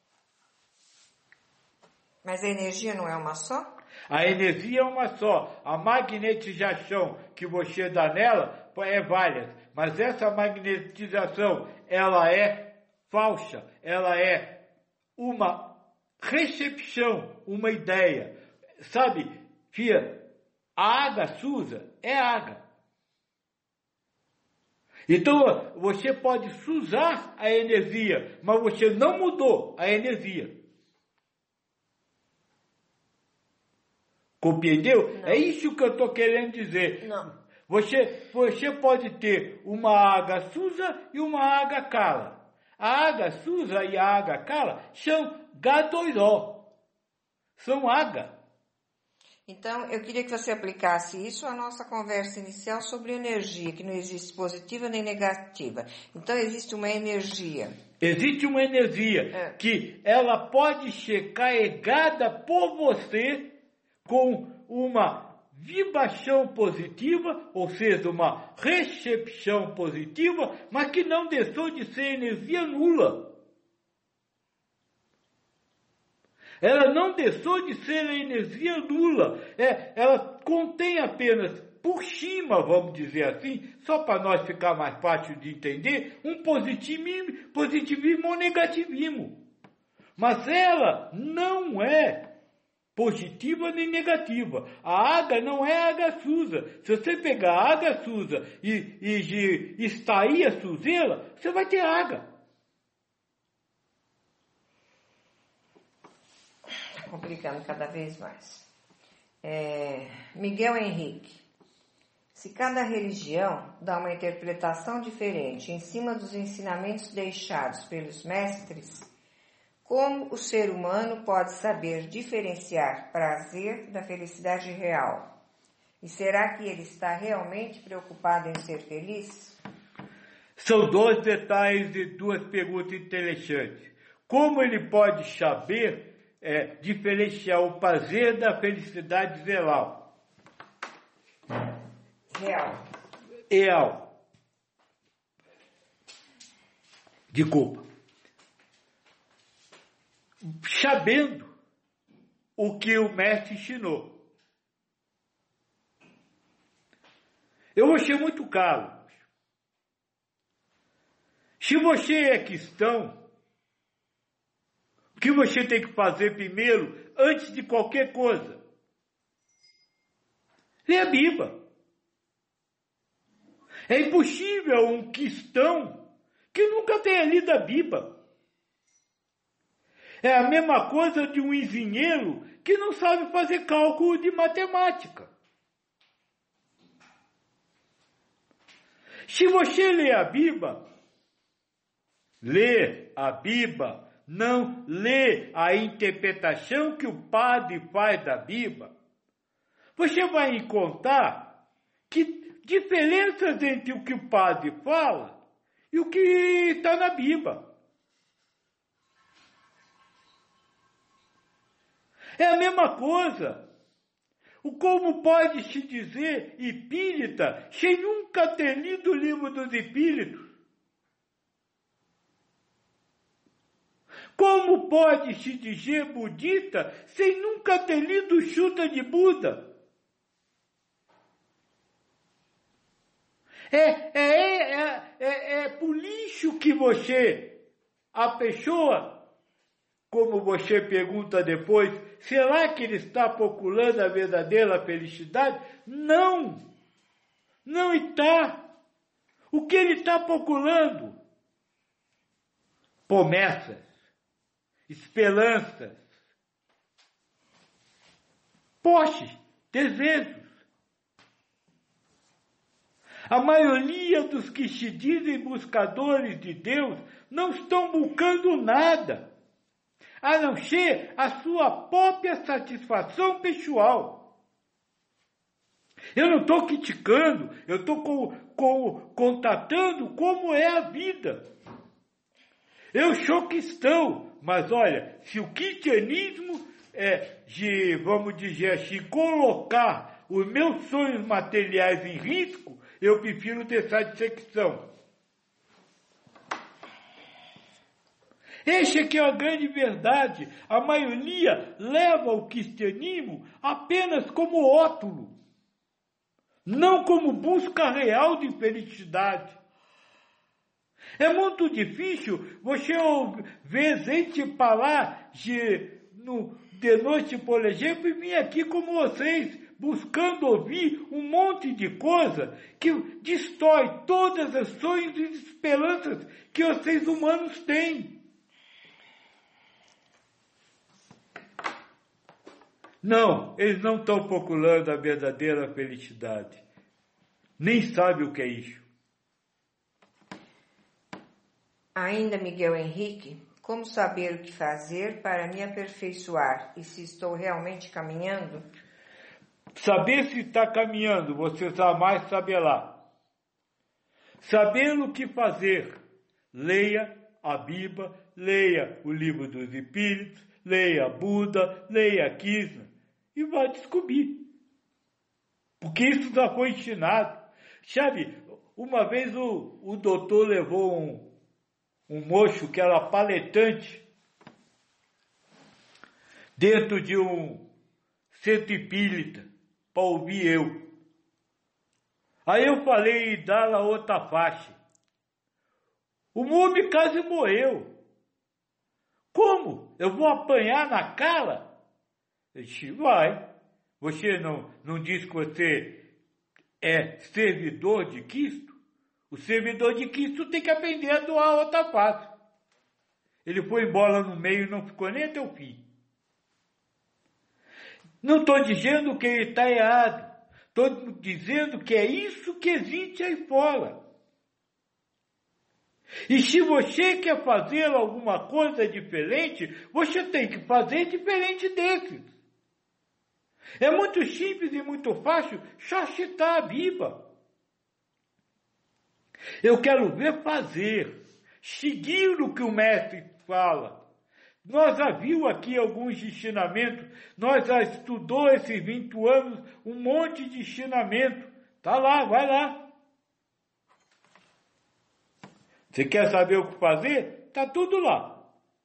Mas a energia não é uma só? A energia é uma só. A magnetização que você dá nela é várias. Mas essa magnetização, ela é falsa. Ela é uma recepção, uma ideia. Sabe, filha, a água suja é água. Então, você pode usar a energia, mas você não mudou a energia. Compreendeu? Não. É isso que eu estou querendo dizer. Não. Você, você pode ter uma água suja e uma água cala. A água suja e a água cala são gadoiró. São água. Então, eu queria que você aplicasse isso à nossa conversa inicial sobre energia, que não existe positiva nem negativa. Então, existe uma energia. Existe uma energia é. que ela pode ser carregada por você com uma vibração positiva, ou seja, uma recepção positiva, mas que não deixou de ser energia nula. Ela não deixou de ser energia nula. É, ela contém apenas, por cima, vamos dizer assim, só para nós ficar mais fácil de entender, um positivismo, positivismo ou negativismo. Mas ela não é positiva nem negativa. A água não é água suja. Se você pegar a água suja e, e, e extrair a sujeira, você vai ter água. Está complicando cada vez mais. É, Miguel Henrique. Se cada religião dá uma interpretação diferente em cima dos ensinamentos deixados pelos mestres, como o ser humano pode saber diferenciar prazer da felicidade real? E será que ele está realmente preocupado em ser feliz? São dois detalhes e duas perguntas interessantes. Como ele pode saber é, diferenciar o prazer da felicidade real? Real. Real. Desculpa. Sabendo o que o mestre ensinou. Eu vou ser muito claro. Se você é cristão, o que você tem que fazer primeiro, antes de qualquer coisa? Ler a Bíblia. É impossível um cristão que nunca tenha lido a Bíblia. É a mesma coisa de um engenheiro que não sabe fazer cálculo de matemática. Se você lê a Bíblia, lê a Bíblia, não lê a interpretação que o padre faz da Bíblia, você vai encontrar que diferenças entre o que o padre fala e o que está na Bíblia. É a mesma coisa. O como pode se dizer espírita sem nunca ter lido o livro dos espíritos? Como pode se dizer budista sem nunca ter lido o Sutta de Buda? É, é, é, é, é por lixo que você, a pessoa, como você pergunta depois, será que ele está procurando a verdadeira felicidade? Não! Não está! O que ele está procurando? Promessas, esperanças, posses, desejos. A maioria dos que se dizem buscadores de Deus não estão buscando nada, a não ser a sua própria satisfação pessoal. Eu não estou criticando, eu estou com, com, contatando como é a vida. Eu sou cristão, mas olha, se o cristianismo é de, vamos dizer assim, colocar os meus sonhos materiais em risco, eu prefiro deixar de ser cristão. Este aqui é a grande verdade. A maioria leva o cristianismo apenas como rótulo, não como busca real de felicidade. É muito difícil você ver gente falar de, no, de noite, por exemplo, e vir aqui como vocês, buscando ouvir um monte de coisa que destrói todas as sonhos e esperanças que vocês humanos têm. Não, eles não estão procurando a verdadeira felicidade. Nem sabem o que é isso. Ainda Miguel Henrique, como saber o que fazer para me aperfeiçoar e se estou realmente caminhando? Saber se está caminhando, você jamais saberá. Saber o que fazer, leia a Bíblia, leia o Livro dos Espíritos, leia Buda, leia Krishna e vai descobrir. Porque isso já foi ensinado. Sabe, uma vez o, o doutor levou um, um moço que era palestrante dentro de um centro espírita para ouvir eu. Aí eu falei em dar a outra faixa. O homem quase morreu. Como? Eu vou apanhar na cara? Eu disse, vai. Você não, não diz que você é servidor de Cristo? O servidor de Cristo tem que aprender a doar a outra face. Ele foi embora no meio e não ficou nem até o fim. Não estou dizendo que ele está errado. Estou dizendo que é isso que existe aí fora. E se você quer fazer alguma coisa diferente, você tem que fazer diferente desses. É muito simples e muito fácil só citar a Bíblia. Eu quero ver fazer, seguir o que o mestre fala. Nós já viu aqui alguns ensinamentos, nós já estudou esses vinte anos, um monte de ensinamento. Tá lá, vai lá. Você quer saber o que fazer? Tá tudo lá.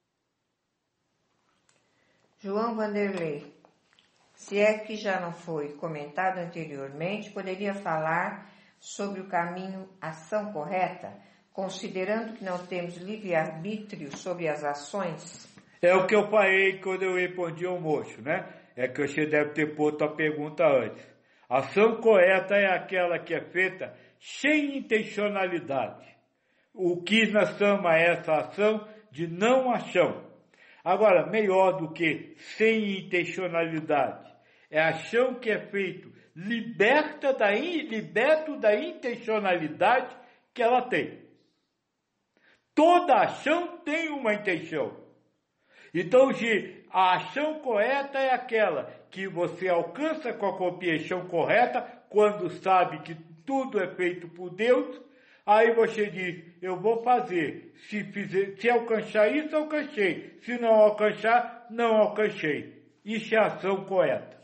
João Vanderlei, se é que já não foi comentado anteriormente, poderia falar sobre o caminho ação correta, considerando que não temos livre-arbítrio sobre as ações? É o que eu falei quando eu respondi ao moço, né? É que você deve ter posto a pergunta antes. A ação correta é aquela que é feita sem intencionalidade. O Krishna chama essa ação de não ação. Agora, melhor do que sem intencionalidade, é a ação que é feito liberta da, liberto da intencionalidade que ela tem. Toda ação tem uma intenção. Então, a ação correta é aquela que você alcança com a compreensão correta, quando sabe que tudo é feito por Deus. Aí você diz, eu vou fazer. Se, fizer, se alcançar isso, alcancei. Se não alcançar, não alcancei. Isso é a ação correta.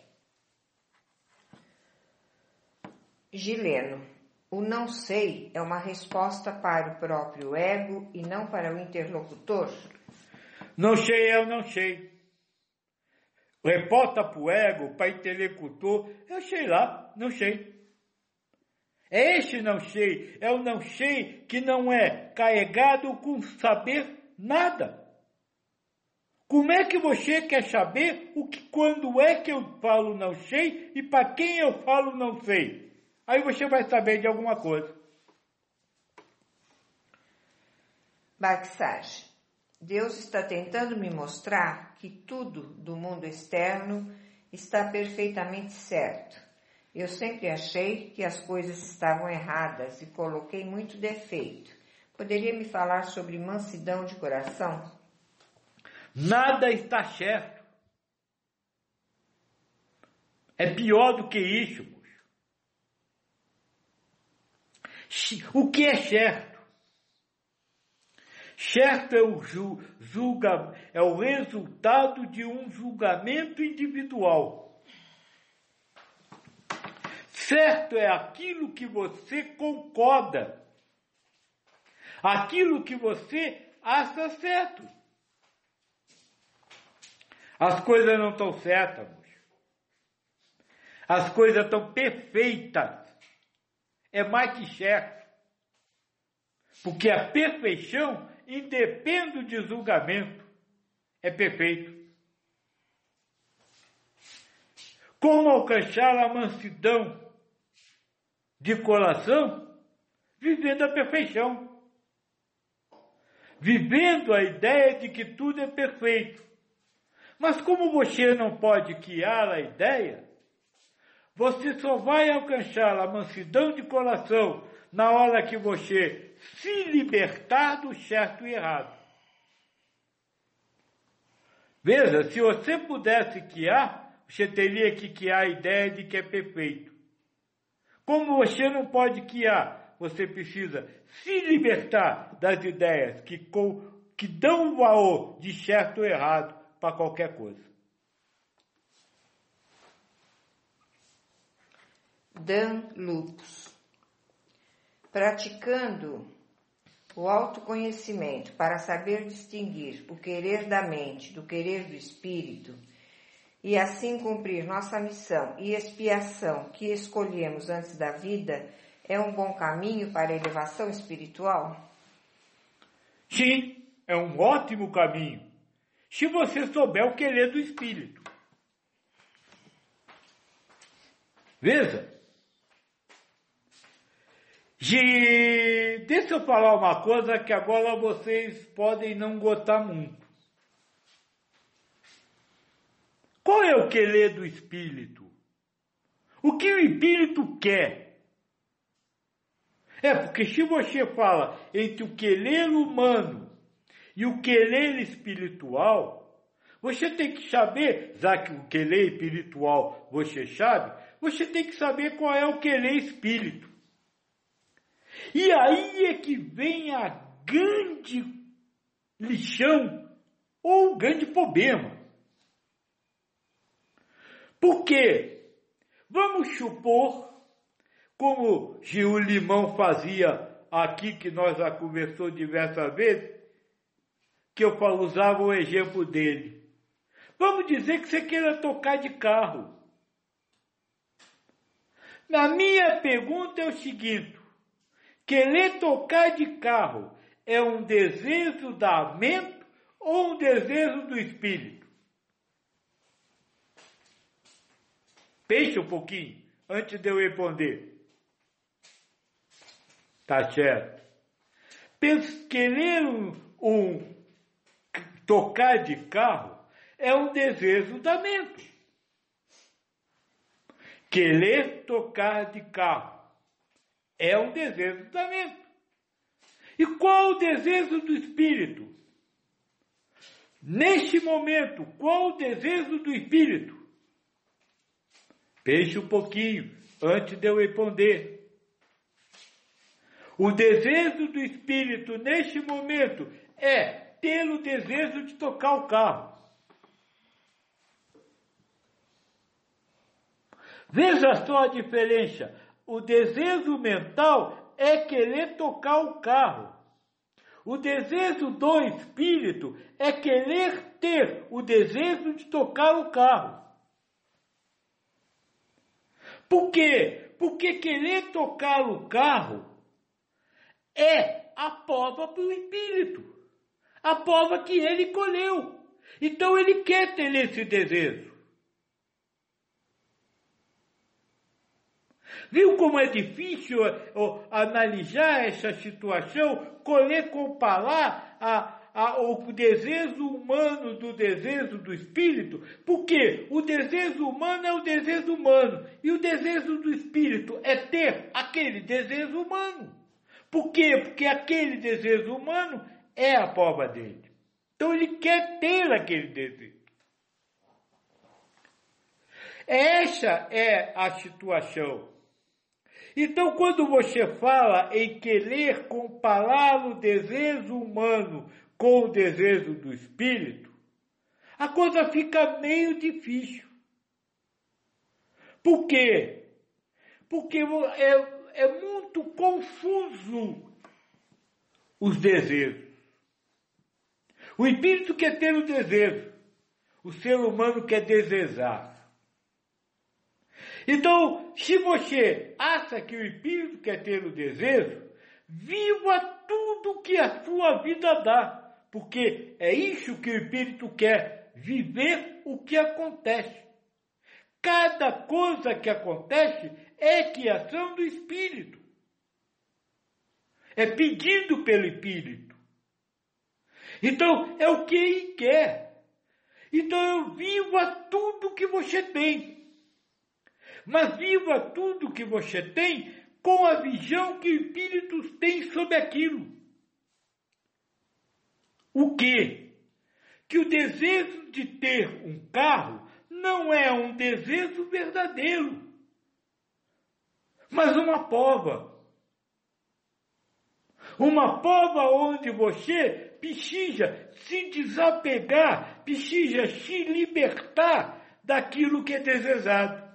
Gileno, o não sei é uma resposta para o próprio ego e não para o interlocutor? Não sei, eu não sei. Reporta para o ego, para o interlocutor, eu sei lá, não sei. É esse não sei, é o não sei que não é carregado com saber nada. Como é que você quer saber o que, quando é que eu falo não sei e para quem eu falo não sei? Aí você vai saber de alguma coisa. Baksage, Deus está tentando me mostrar que tudo do mundo externo está perfeitamente certo. Eu sempre achei que as coisas estavam erradas e coloquei muito defeito. Poderia me falar sobre mansidão de coração? Nada está certo. É pior do que isso, moço. O que é certo? Certo é o, julga, é o resultado de um julgamento individual. Certo é aquilo que você concorda, aquilo que você acha certo. As coisas não estão certas, moço. As coisas estão perfeitas. É mais que certo. Porque a perfeição independe de julgamento. É perfeito. Como alcançar a mansidão de coração? Vivendo a perfeição. Vivendo a ideia de que tudo é perfeito. Mas como você não pode criar a ideia, você só vai alcançar a mansidão de coração na hora que você se libertar do certo e errado. Veja, se você pudesse criar, você teria que criar a ideia de que é perfeito. Como você não pode criar, você precisa se libertar das ideias que, que dão valor de certo ou errado para qualquer coisa. Dan Lupus. Praticando o autoconhecimento para saber distinguir o querer da mente do querer do espírito e assim cumprir nossa missão e expiação que escolhemos antes da vida, é um bom caminho para a elevação espiritual? Sim, é um ótimo caminho, se você souber o querer do espírito. Veja, de... deixa eu falar uma coisa que agora vocês podem não gostar muito. Qual é o querer do espírito? O que o espírito quer? É, porque se você fala entre o querer humano e o querer espiritual, você tem que saber, já que o querer espiritual você sabe, você tem que saber qual é o querer espírito. E aí é que vem a grande lição ou o grande problema. Por quê? Vamos supor, como Gil Limão fazia aqui, que nós já conversamos diversas vezes, que eu usava o exemplo dele. Vamos dizer que você queira tocar de carro. Na minha pergunta é o seguinte: querer tocar de carro é um desejo da mente ou um desejo do espírito? Pense um pouquinho antes de eu responder. Tá certo. Penso, querer um, um tocar de carro é um desejo da mente. Querer tocar de carro é um desejo da mente. E qual o desejo do espírito? Neste momento, qual o desejo do espírito? Pense um pouquinho antes de eu responder. O desejo do espírito neste momento é ter o desejo de tocar o carro. Veja só a diferença. O desejo mental é querer tocar o carro. O desejo do espírito é querer ter o desejo de tocar o carro. Por quê? Porque querer tocar o carro é a prova para o espírito. A prova que ele colheu. Então ele quer ter esse desejo. Viu como é difícil ó, analisar essa situação, colher, comparar a, a, o desejo humano do desejo do espírito? Porque o desejo humano é o desejo humano e o desejo do espírito é ter aquele desejo humano. Por quê? Porque aquele desejo humano é a prova dele. Então ele quer ter aquele desejo. Essa é a situação. Então, quando você fala em querer comparar o desejo humano com o desejo do espírito, a coisa fica meio difícil. Por quê? Porque é, é muito confuso os desejos. O espírito quer ter o desejo. o ser humano quer desejar. Então, se você acha que o espírito quer ter o desejo, viva tudo que a sua vida dá, porque é isso que o espírito quer, viver o que acontece. Cada coisa que acontece é criação do espírito. É pedido pelo espírito. Então, é o que ele quer. Então, eu viva tudo que você tem. Mas viva tudo que você tem com a visão que o espírito tem sobre aquilo. O quê? Que o desejo de ter um carro não é um desejo verdadeiro, mas uma prova. Uma prova onde você precisa se desapegar, precisa se libertar daquilo que é desejado.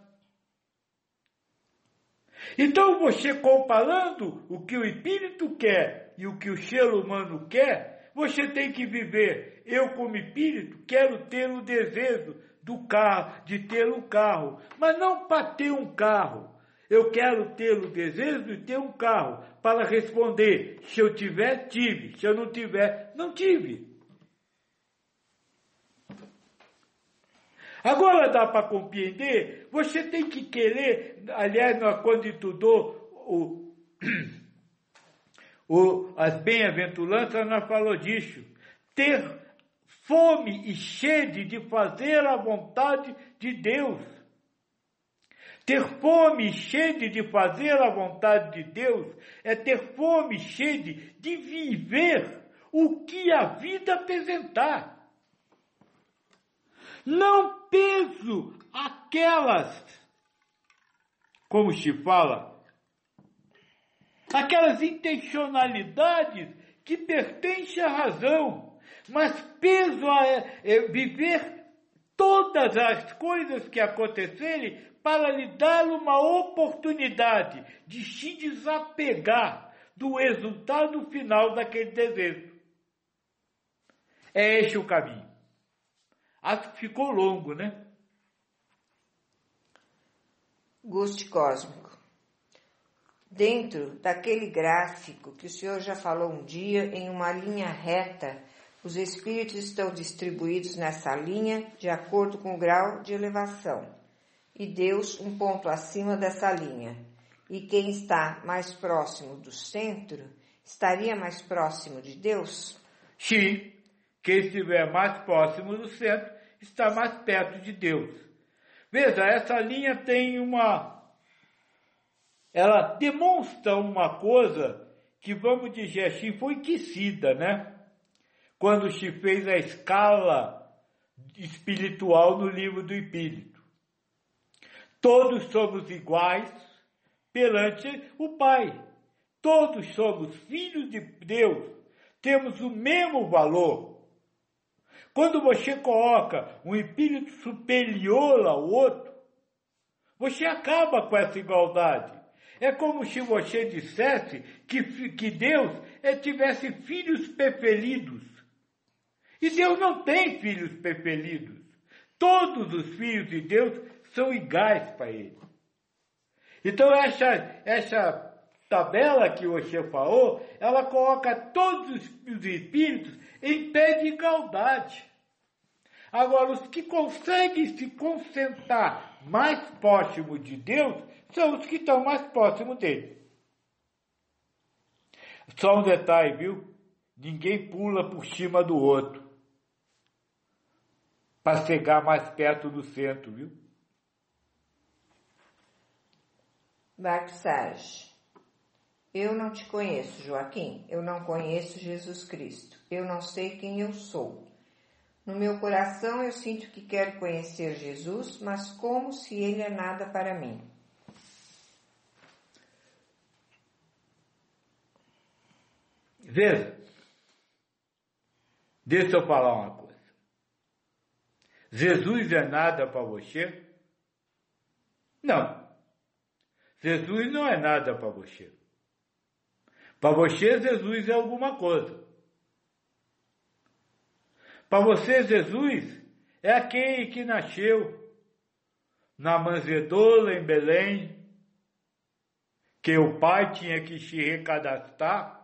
Então você comparando o que o espírito quer e o que o ser humano quer, você tem que viver. Eu como espírito quero ter o desejo do carro, de ter um carro, mas não para ter um carro. Eu quero ter o desejo de ter um carro para responder, se eu tiver, tive, se eu não tiver, não tive. Agora dá para compreender, você tem que querer, aliás, quando estudou o, o, as bem-aventuranças, nós falamos disso, ter fome e sede de fazer a vontade de Deus. Ter fome e sede de fazer a vontade de Deus é ter fome e sede de viver o que a vida apresentar. Não peso aquelas, como se fala, aquelas intencionalidades que pertencem à razão, mas peso a é, viver todas as coisas que acontecerem para lhe dar uma oportunidade de se desapegar do resultado final daquele desejo. É este o caminho. Acho que ficou longo, né? Guste cósmico. Dentro daquele gráfico que o senhor já falou um dia, em uma linha reta, os espíritos estão distribuídos nessa linha de acordo com o grau de elevação. E Deus um ponto acima dessa linha. E quem está mais próximo do centro, estaria mais próximo de Deus? Sim, quem estiver mais próximo do centro, está mais perto de Deus. Veja, essa linha tem uma... Ela demonstra uma coisa que, vamos dizer assim, foi aquecida, né? Quando se fez a escala espiritual no livro do Espírito. Todos somos iguais perante o Pai. Todos somos filhos de Deus. Temos o mesmo valor. Quando você coloca um espírito superior ao outro, você acaba com essa igualdade. É como se você dissesse que, que Deus é, tivesse filhos preferidos. E Deus não tem filhos preferidos. Todos os filhos de Deus são iguais para ele. Então essa, essa tabela que você falou, ela coloca todos os espíritos em pé de igualdade. Agora, os que conseguem se concentrar mais próximo de Deus são os que estão mais próximos dele. Só um detalhe, viu? Ninguém pula por cima do outro para chegar mais perto do centro, viu? Marcos Sage. Eu não te conheço, Joaquim. Eu não conheço Jesus Cristo. Eu não sei quem eu sou. No meu coração eu sinto que quero conhecer Jesus, mas como se ele é nada para mim. Veja, deixa eu falar uma coisa. Jesus é nada para você? Não. Jesus não é nada para você. Para você, Jesus é alguma coisa. Para você, Jesus é aquele que nasceu na manjedoura em Belém, que o pai tinha que se recadastrar,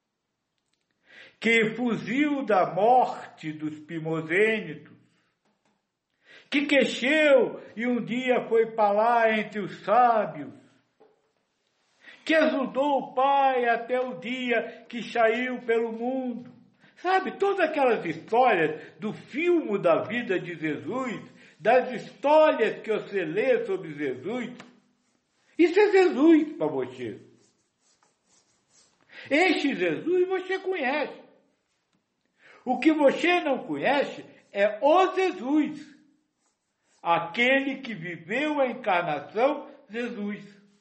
que fugiu da morte dos primogênitos, que cresceu e um dia foi para lá entre os sábios, que ajudou o pai até o dia que saiu pelo mundo. Sabe, todas aquelas histórias do filme da vida de Jesus, das histórias que você lê sobre Jesus, isso é Jesus para você. Este Jesus você conhece. O que você não conhece é o Jesus, aquele que viveu a encarnação, Jesus.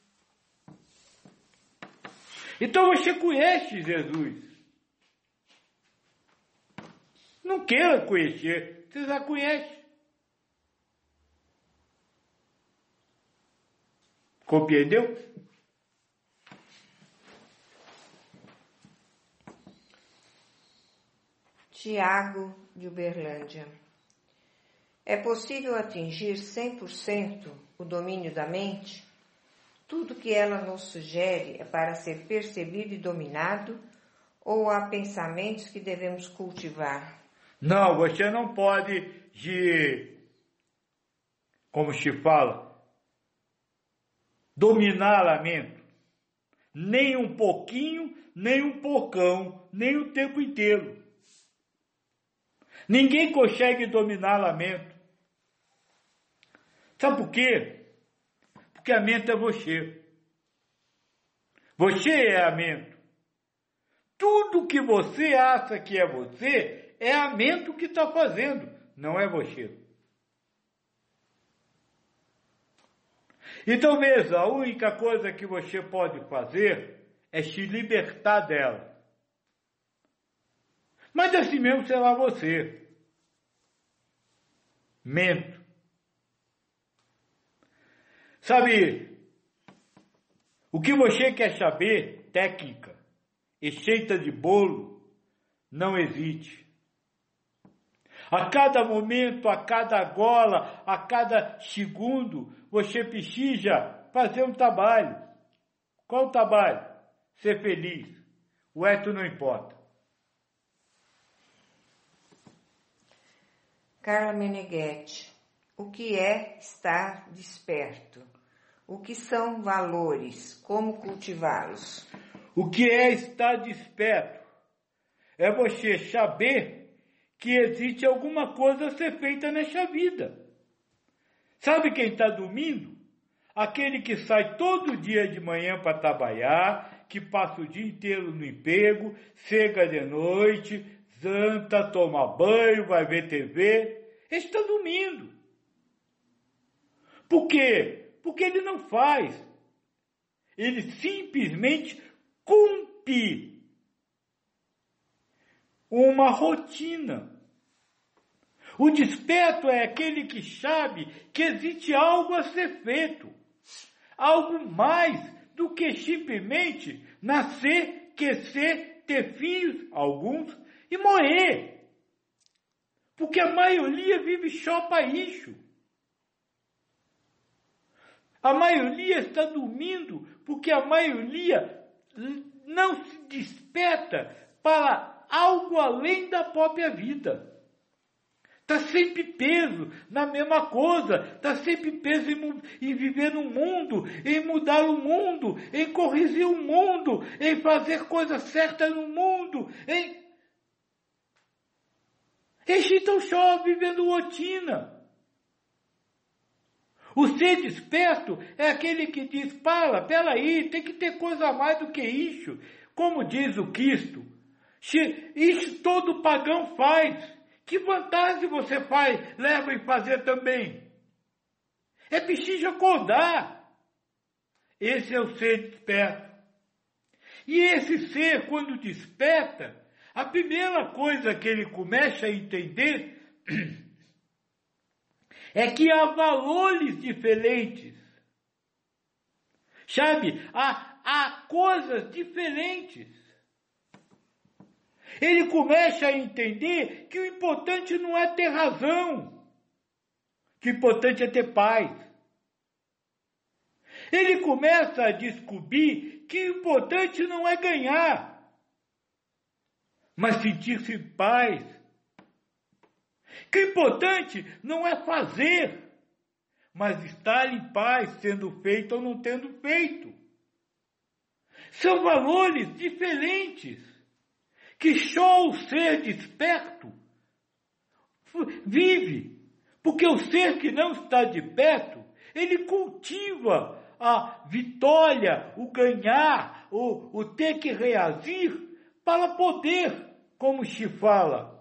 Então você conhece Jesus. Não queira conhecer, você já conhece. Compreendeu? Tiago, de Uberlândia. É possível atingir cem por cento o domínio da mente? Tudo que ela nos sugere é para ser percebido e dominado, ou há pensamentos que devemos cultivar? Não, você não pode, de, como se fala, dominar a mente. Nem um pouquinho, nem um pocão, nem o tempo inteiro. Ninguém consegue dominar a mente. Sabe por quê? Porque a mente é você. Você é a mente. Tudo que você acha que é você, é a mente que está fazendo, não é você. Então veja, a única coisa que você pode fazer é se libertar dela. Mas assim mesmo será você. Mente. Sabe, o que você quer saber, técnica, receita de bolo, não existe. A cada momento, a cada gola, a cada segundo, você precisa fazer um trabalho. Qual o trabalho? Ser feliz. O resto não importa. Carla Meneghetti. O que é estar desperto? O que são valores? Como cultivá-los? O que é estar desperto? É você saber que existe alguma coisa a ser feita nessa vida. Sabe quem está dormindo? Aquele que sai todo dia de manhã para trabalhar, que passa o dia inteiro no emprego, chega de noite, janta, toma banho, vai ver T V. Ele está dormindo. Por quê? Porque ele não faz. Ele simplesmente cumpre uma rotina. O desperto é aquele que sabe que existe algo a ser feito. Algo mais do que simplesmente nascer, crescer, ter filhos, alguns, e morrer. Porque a maioria vive só para isso. A maioria está dormindo porque a maioria não se desperta para algo além da própria vida. Está sempre preso na mesma coisa, está sempre preso em, em viver no mundo, em mudar o mundo, em corrigir o mundo, em fazer coisas certas no mundo, em... Eles estão só vivendo rotina. O ser desperto é aquele que diz, para, peraí, tem que ter coisa a mais do que isso. Como diz o Cristo, isso todo pagão faz. Que vantagem você faz, leva em fazer também? É preciso acordar. Esse é o ser desperto. E esse ser, quando desperta, a primeira coisa que ele começa a entender é que há valores diferentes. Sabe? Há, há coisas diferentes. Ele começa a entender que o importante não é ter razão. que o importante é ter paz. Ele começa a descobrir que o importante não é ganhar, mas sentir-se em paz. Que o importante não é fazer, mas estar em paz, sendo feito ou não tendo feito. São valores diferentes, que só o ser desperto vive. Porque o ser que não está de perto, ele cultiva a vitória, o ganhar, o, o ter que reagir para poder, como se fala,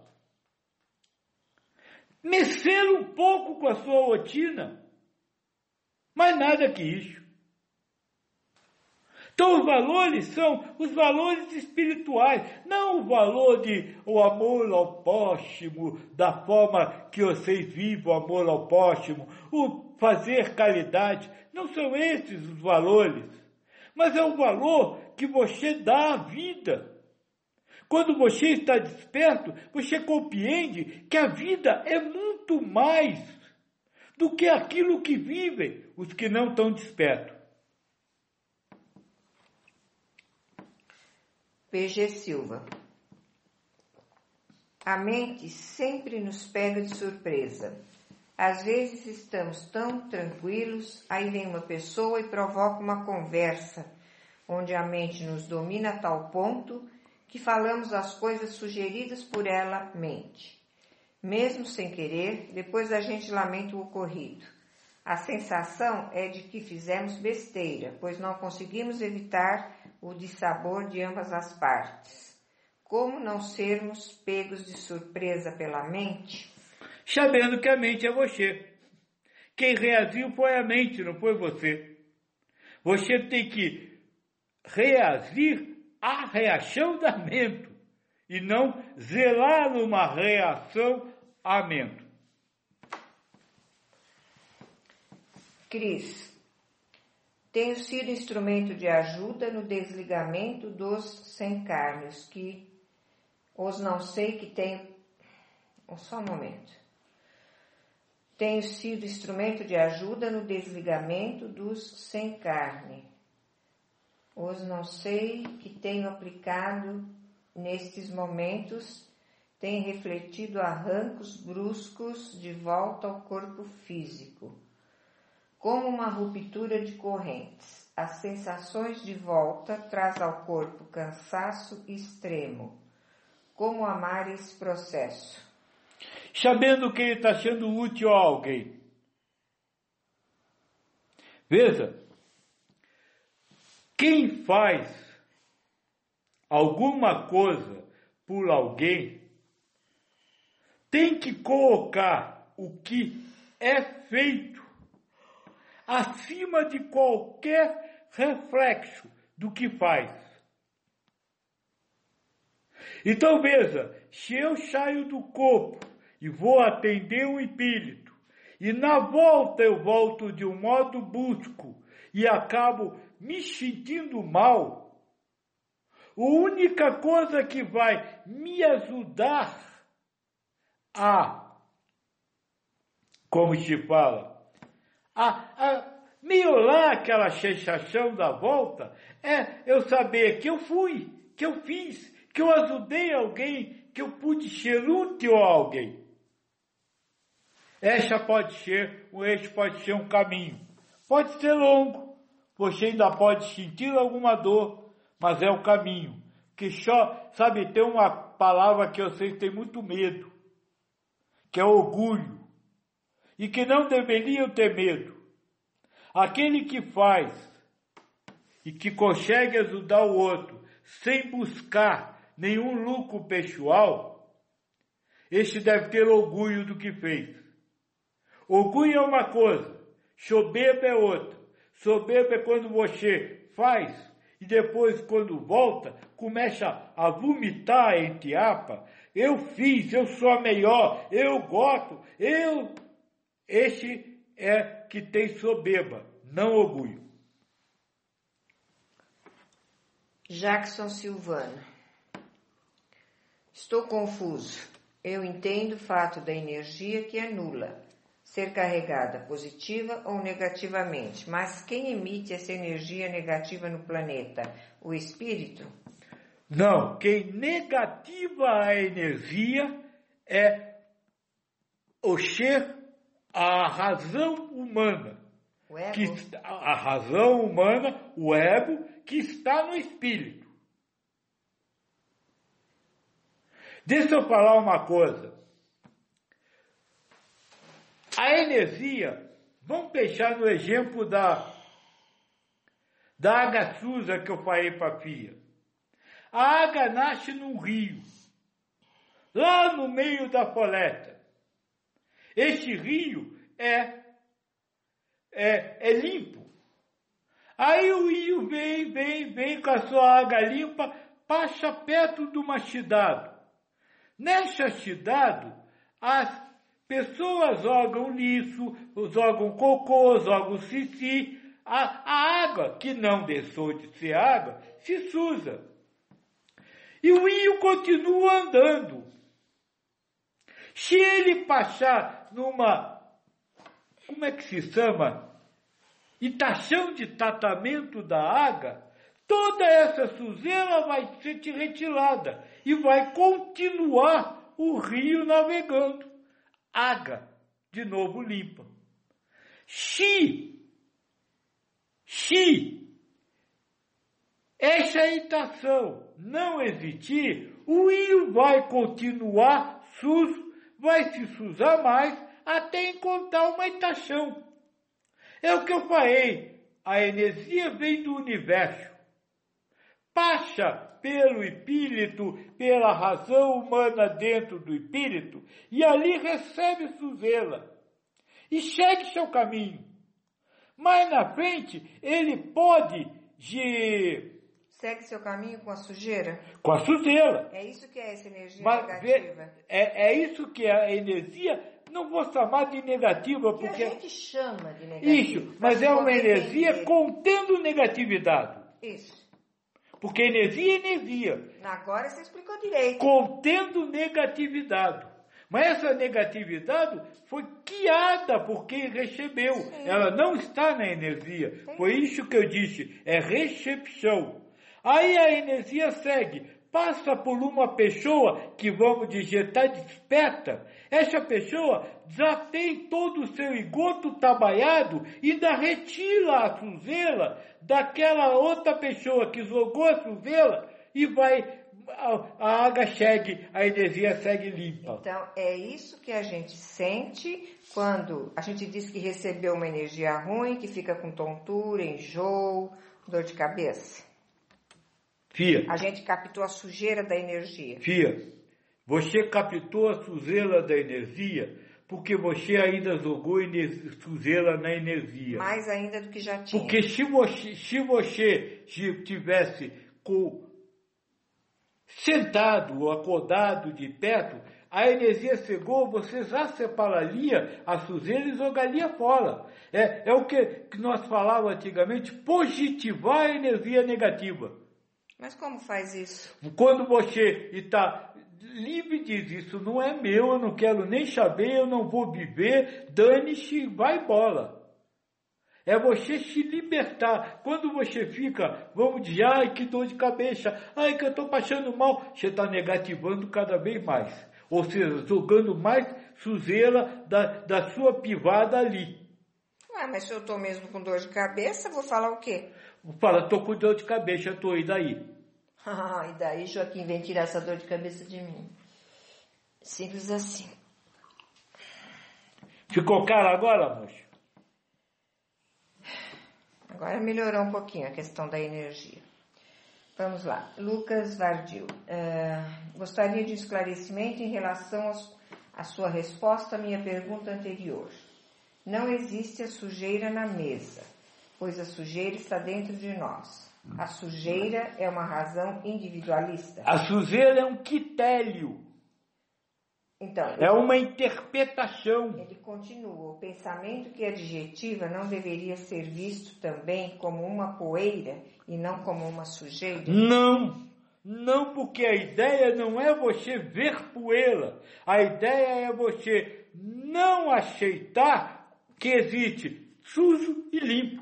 mexer um pouco com a sua rotina. Mas nada que isso. Então os valores são os valores espirituais, não o valor de o amor ao próximo, da forma que vocês vivem o amor ao próximo, o fazer caridade. Não são esses os valores, mas é o valor que você dá à vida. Quando você está desperto, você compreende que a vida é muito mais do que aquilo que vivem os que não estão despertos. P G Silva. A mente sempre nos pega de surpresa. Às vezes estamos tão tranquilos, aí vem uma pessoa e provoca uma conversa, onde a mente nos domina a tal ponto que falamos as coisas sugeridas por ela, mente. Mesmo sem querer, depois a gente lamenta o ocorrido. A sensação é de que fizemos besteira, pois não conseguimos evitar o dissabor de ambas as partes. Como não sermos pegos de surpresa pela mente? Sabendo que a mente é você. Quem reagiu foi a mente, não foi você. Você tem que reagir à reação da mente e não zelar numa reação à mente. Cris. Tenho sido instrumento de ajuda no desligamento dos sem-carnes, que os não sei que tenho... Oh, só um momento. Tenho sido instrumento de ajuda no desligamento dos sem-carne. Os não sei que tenho aplicado nestes momentos, tem refletido arrancos bruscos de volta ao corpo físico. Como uma ruptura de correntes, as sensações de volta traz ao corpo cansaço extremo. Como amar esse processo? Sabendo que ele está sendo útil a alguém. Veja, quem faz alguma coisa por alguém tem que colocar o que é feito acima de qualquer reflexo do que faz. Então veja, se eu saio do corpo e vou atender o espírito, e na volta eu volto de um modo brusco e acabo me sentindo mal, a única coisa que vai me ajudar a, como se fala, A, a melhorar aquela sensação da volta é eu saber que eu fui, que eu fiz, que eu ajudei alguém, que eu pude ser útil a alguém. Essa pode ser, esse pode ser um caminho. Pode ser longo, você ainda pode sentir alguma dor, mas é o caminho. Que só, sabe, tem uma palavra que eu sei que tem muito medo, que é orgulho, e que não deveriam ter medo. Aquele que faz e que consegue ajudar o outro sem buscar nenhum lucro pessoal, esse deve ter orgulho do que fez. Orgulho é uma coisa, soberba é outra. Soberba é quando você faz e depois, quando volta, começa a vomitar em tiapa. Eu fiz, eu sou a melhor, eu gosto, eu... Esse é que tem soberba, não orgulho. Jackson Silvano. Estou confuso. Eu entendo o fato da energia que é nula, ser carregada positiva ou negativamente. Mas quem emite essa energia negativa no planeta? O espírito? Não, quem negativa a energia é o ser, a razão humana. O ego? Que, a razão humana, o ego, que está no espírito. Deixa eu falar uma coisa. A energia, vamos deixar no exemplo da, da água suja que eu falei para a Fia. A água nasce num rio, lá no meio da floresta. Este rio é, é, é limpo. Aí o rio vem, vem, vem com a sua água limpa, passa perto do mastidado. Nesta cidade, as pessoas jogam lixo, jogam cocô, jogam xixi. A, a água, que não deixou de ser água, se suja. E o rio continua andando. Se ele passar numa, como é que se chama? Estação de tratamento da água, toda essa sujeira vai ser retirada e vai continuar o rio navegando. Água, de novo limpa. Se, se essa estação não existir, o rio vai continuar sujo, vai se sujar mais até encontrar uma estação. É o que eu falei, a energia vem do universo, passa pelo espírito, pela razão humana dentro do espírito, e ali recebe sujeira, e segue seu caminho. Mais na frente, ele pode de... Segue seu caminho com a sujeira? Com a sujeira. É isso que é essa energia Mas, negativa? É, é isso que é a energia, não vou chamar de negativa, que porque... a gente chama de negativa. Isso, mas é uma energia entender. contendo negatividade. Isso. Porque energia é energia. Agora você explicou direito. Contendo negatividade. Mas essa negatividade foi criada por quem recebeu. Sim. Ela não está na energia. Sim. Foi isso que eu disse. É recepção. Aí a energia segue. Passa por uma pessoa que, vamos dizer, está desperta. Essa pessoa já tem todo o seu esgoto trabalhado e ainda retira a sujeira daquela outra pessoa que jogou a sujeira e vai, a, a água segue, a energia segue limpa. Então, é isso que a gente sente quando a gente diz que recebeu uma energia ruim, que fica com tontura, enjoo, dor de cabeça. Fia. A gente captou a sujeira da energia. Fia, você captou a sujeira da energia porque você ainda jogou sujeira na energia. Mais ainda do que já tinha. Porque se você, se você tivesse com, sentado ou acordado de perto, a energia chegou, você já separaria a sujeira e jogaria fora. É, é o que, que nós falávamos antigamente, positivar a energia negativa. Mas como faz isso? Quando você está livre e diz, isso não é meu, eu não quero nem saber, eu não vou viver, dane-se, vai embora. É você se libertar. Quando você fica, vamos dizer, ai que dor de cabeça, ai que eu estou passando mal, você está negativando cada vez mais. Ou seja, jogando mais sujeira da, da sua privada ali. Ué, mas se eu estou mesmo com dor de cabeça, vou falar o quê? Fala, estou com dor de cabeça, estou, e daí? Ah, e daí Joaquim vem tirar essa dor de cabeça de mim. Simples assim. Ficou claro agora, moço? Agora melhorou um pouquinho a questão da energia. Vamos lá. Lucas Vardil. Uh, gostaria de esclarecimento em relação à sua resposta à minha pergunta anterior. Não existe a sujeira na mesa, pois a sujeira está dentro de nós. A sujeira é uma razão individualista? A sujeira é um critério. Então, é uma interpretação. Ele continua. O pensamento que adjetiva não deveria ser visto também como uma poeira e não como uma sujeira? Não. Não, porque a ideia não é você ver poeira. A ideia é você não aceitar que existe sujo e limpo.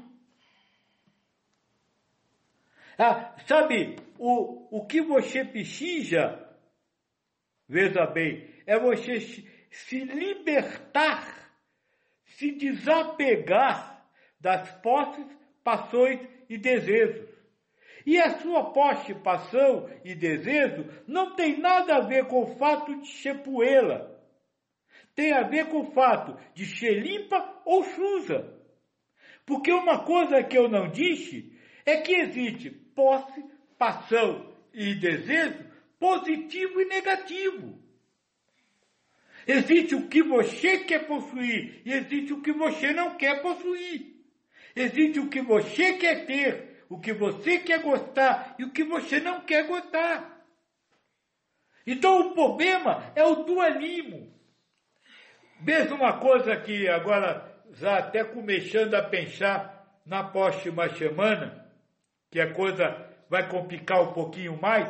Ah, sabe, o, o que você precisa, veja bem, é você se libertar, se desapegar das posses, passões e desejos. E a sua posse, passão e desejo não tem nada a ver com o fato de ser poeira. Tem a ver com o fato de ser limpa ou suja. Porque uma coisa que eu não disse é que existe posse, passão e desejo positivo e negativo. Existe o que você quer possuir e existe o que você não quer possuir. Existe o que você quer ter, o que você quer gostar e o que você não quer gostar. Então o problema é o dualismo. Mesmo uma coisa que agora já até começando a pensar na próxima semana, que a coisa vai complicar um pouquinho mais,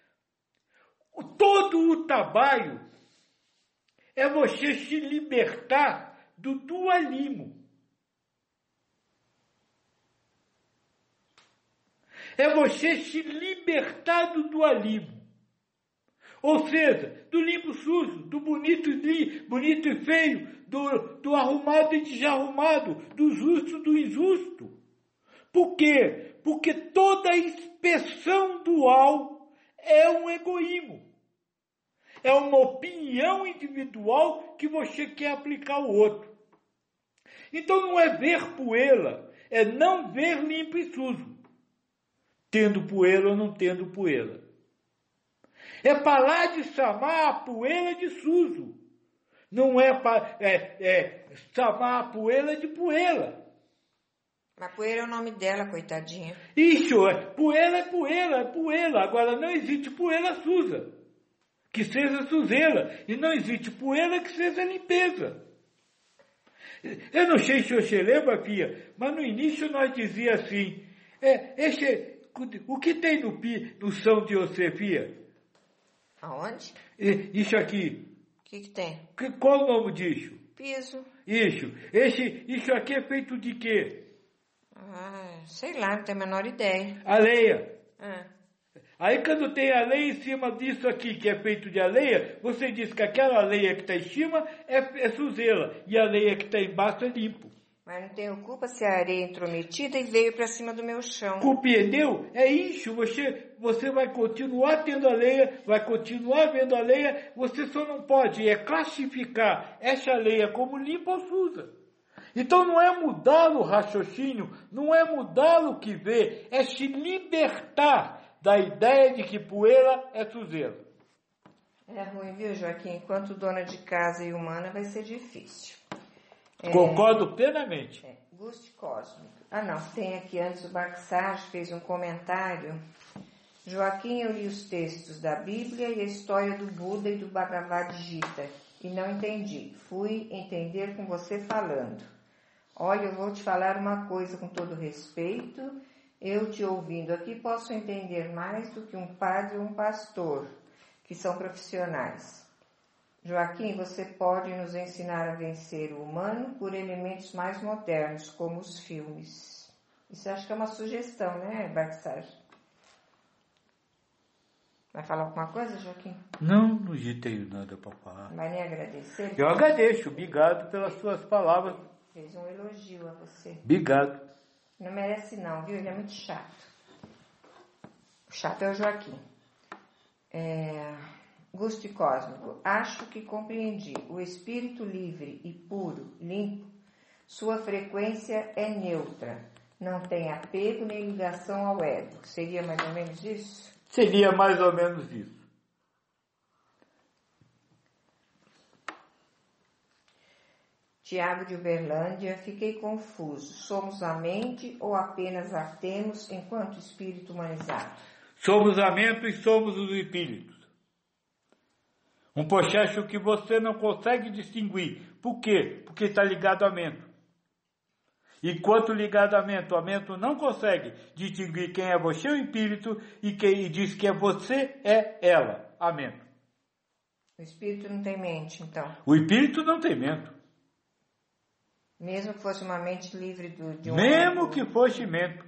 todo o trabalho é você se libertar do dualismo. É você se libertar do dualismo. Ou seja, do limpo sujo, do bonito e, bonito e feio, do, do arrumado e desarrumado, do justo e do injusto. Por quê? Porque toda expressão dual é um egoísmo. É uma opinião individual que você quer aplicar ao outro. Então não é ver poeira, é não ver limpo e sujo. Tendo poeira ou não tendo poeira. É parar de chamar a poeira de sujo. Não é, é, é chamar a poeira de poeira. Mas poeira é o nome dela, coitadinha. Isso, é, poeira é poeira, é poeira. Agora não existe poeira suja, que seja sujeira. E não existe poeira que seja limpeza. Eu não sei se você lembra, Fia, mas no início nós dizia assim, é, esse... O que tem no, pi, no São de você, Fia? Aonde? Isso aqui. O que, que tem? Que, qual o nome disso? Piso. Isso. Esse, isso aqui é feito de quê? Ah, sei lá, não tenho a menor ideia. Areia. Ah. Aí quando tem areia em cima disso aqui, que é feito de areia, você diz que aquela areia que está em cima é, é sujeira e a areia que está embaixo é limpo. Mas não tenho culpa se a areia é intrometida e veio para cima do meu chão. Compreendeu? É isso, você, você vai continuar tendo areia, vai continuar vendo areia, você só não pode é classificar essa areia como limpa ou suja. Então não é mudar o raciocínio, não é mudar o que vê, é se libertar da ideia de que poeira é sujeira. É ruim, viu, Joaquim? Enquanto dona de casa e humana vai ser difícil. É, Concordo plenamente. É, Guste Cósmico. Ah, não, tem aqui antes o Baxage fez um comentário. Joaquim, eu li os textos da Bíblia e a história do Buda e do Bhagavad Gita e não entendi. Fui entender com você falando. Olha, eu vou te falar uma coisa com todo respeito. Eu te ouvindo aqui posso entender mais do que um padre ou um pastor, que são profissionais. Joaquim, você pode nos ensinar a vencer o humano por elementos mais modernos, como os filmes. Isso acho que é uma sugestão, né, Baxage? Vai falar alguma coisa, Joaquim? Não, não tenho nada para falar. Vai nem agradecer? Eu agradeço, obrigado pelas suas palavras. Fez um elogio a você. Obrigado. Não merece não, viu? Ele é muito chato. O chato é o Joaquim. É... Guste Cósmico, acho que compreendi. O espírito livre e puro, limpo, sua frequência é neutra. Não tem apego nem ligação ao ego. Seria mais ou menos isso? Seria mais ou menos isso. Tiago de Uberlândia, fiquei confuso. Somos a mente ou apenas a temos enquanto espírito humanizado? Somos a mente e somos os espíritos. Um processo que você não consegue distinguir. Por quê? Porque está ligado à mente. Enquanto ligado à mente, a mente não consegue distinguir quem é você, o espírito, e quem e diz que é você, é ela, a mente. O espírito não tem mente, então? O espírito não tem mente. Mesmo que fosse uma mente livre do, de um... Mesmo do... que fosse mesmo.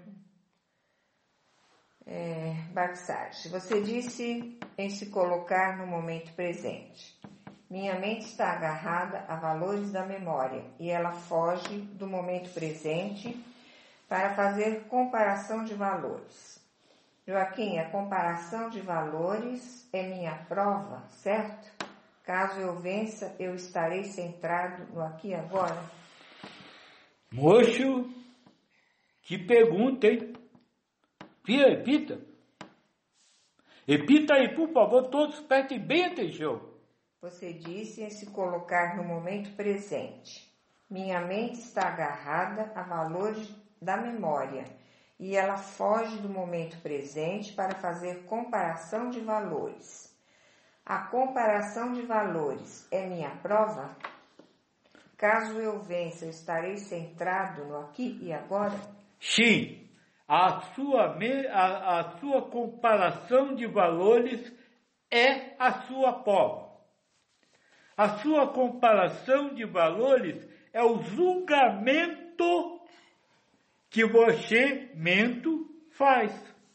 É, Baksaj, você disse em se colocar no momento presente. Minha mente está agarrada a valores da memória e ela foge do momento presente para fazer comparação de valores. Joaquim, a comparação de valores é minha prova, certo? Caso eu vença, eu estarei centrado no aqui e agora? Moço, que pergunta, hein? Fia, repita. Repita aí, por favor, todos prestem bem atenção. Você disse em se colocar no momento presente. Minha mente está agarrada a valores da memória e ela foge do momento presente para fazer comparação de valores. A comparação de valores é minha prova? Caso eu vença, eu estarei centrado no aqui e agora? Sim, a sua, a, a sua comparação de valores é a sua prova. A sua comparação de valores é o julgamento que você, mento, faz.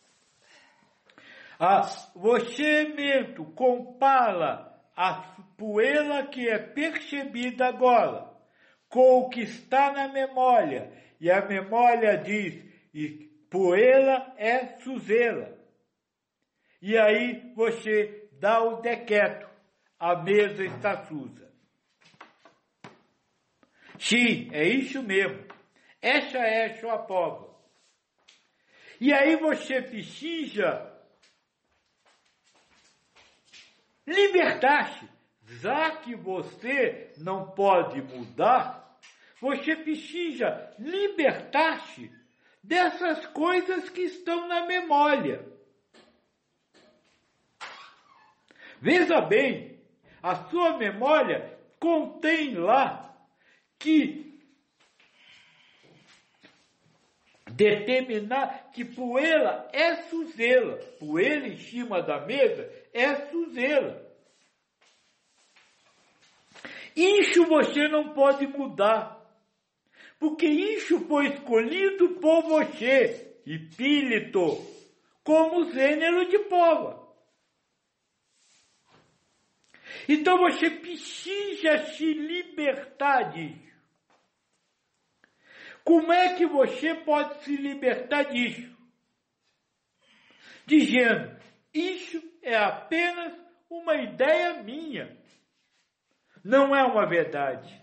Ah, você, mento, compara a poeira que é percebida agora com o que está na memória. E a memória diz, e poeira é sujeira. E aí você dá o decreto, a mesa está suja. Sim, é isso mesmo. Essa é a sua prova. E aí você precisa libertar-se. Já que você não pode mudar, você precisa libertar-se dessas coisas que estão na memória. Veja bem, a sua memória contém lá que determinar que poeira é sujeira. Poeira em cima da mesa é sujeira. Isso você não pode mudar, porque isso foi escolhido por você, espírito, como gênero de prova. Então você precisa se libertar disso. Como é que você pode se libertar disso? Dizendo, isso é apenas uma ideia minha. Não é uma verdade.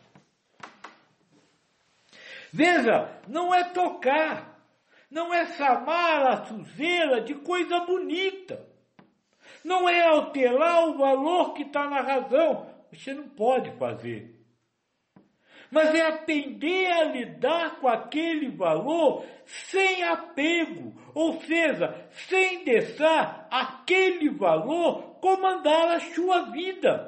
Veja, não é tocar, não é chamar a sujeira de coisa bonita. Não é alterar o valor que está na razão. Você não pode fazer. Mas é aprender a lidar com aquele valor sem apego, ou seja, sem deixar aquele valor comandar a sua vida.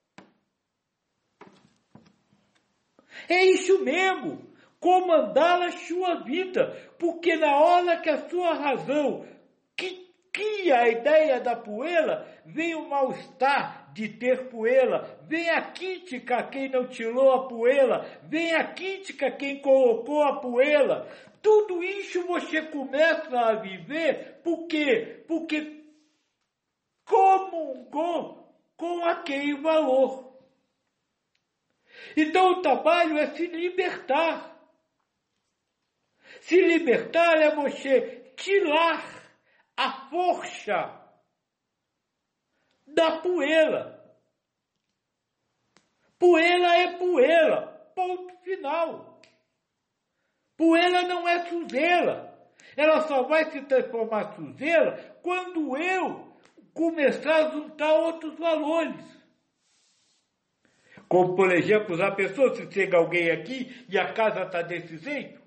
É isso mesmo, comandar a sua vida, porque na hora que a sua razão que cria a ideia da poeira, vem o mal-estar de ter poeira, vem a crítica a quem não tirou a poeira, vem a crítica a quem colocou a poeira. Tudo isso você começa a viver, por quê? Porque comungou com aquele valor. Então o trabalho é se libertar. Se libertar é você tirar a força da poeira. Poeira é poeira, ponto final. Poeira não é sujeira. Ela só vai se transformar em sujeira quando eu começar a juntar outros valores. Como, por exemplo, já pensou se chega alguém aqui e a casa está desse jeito?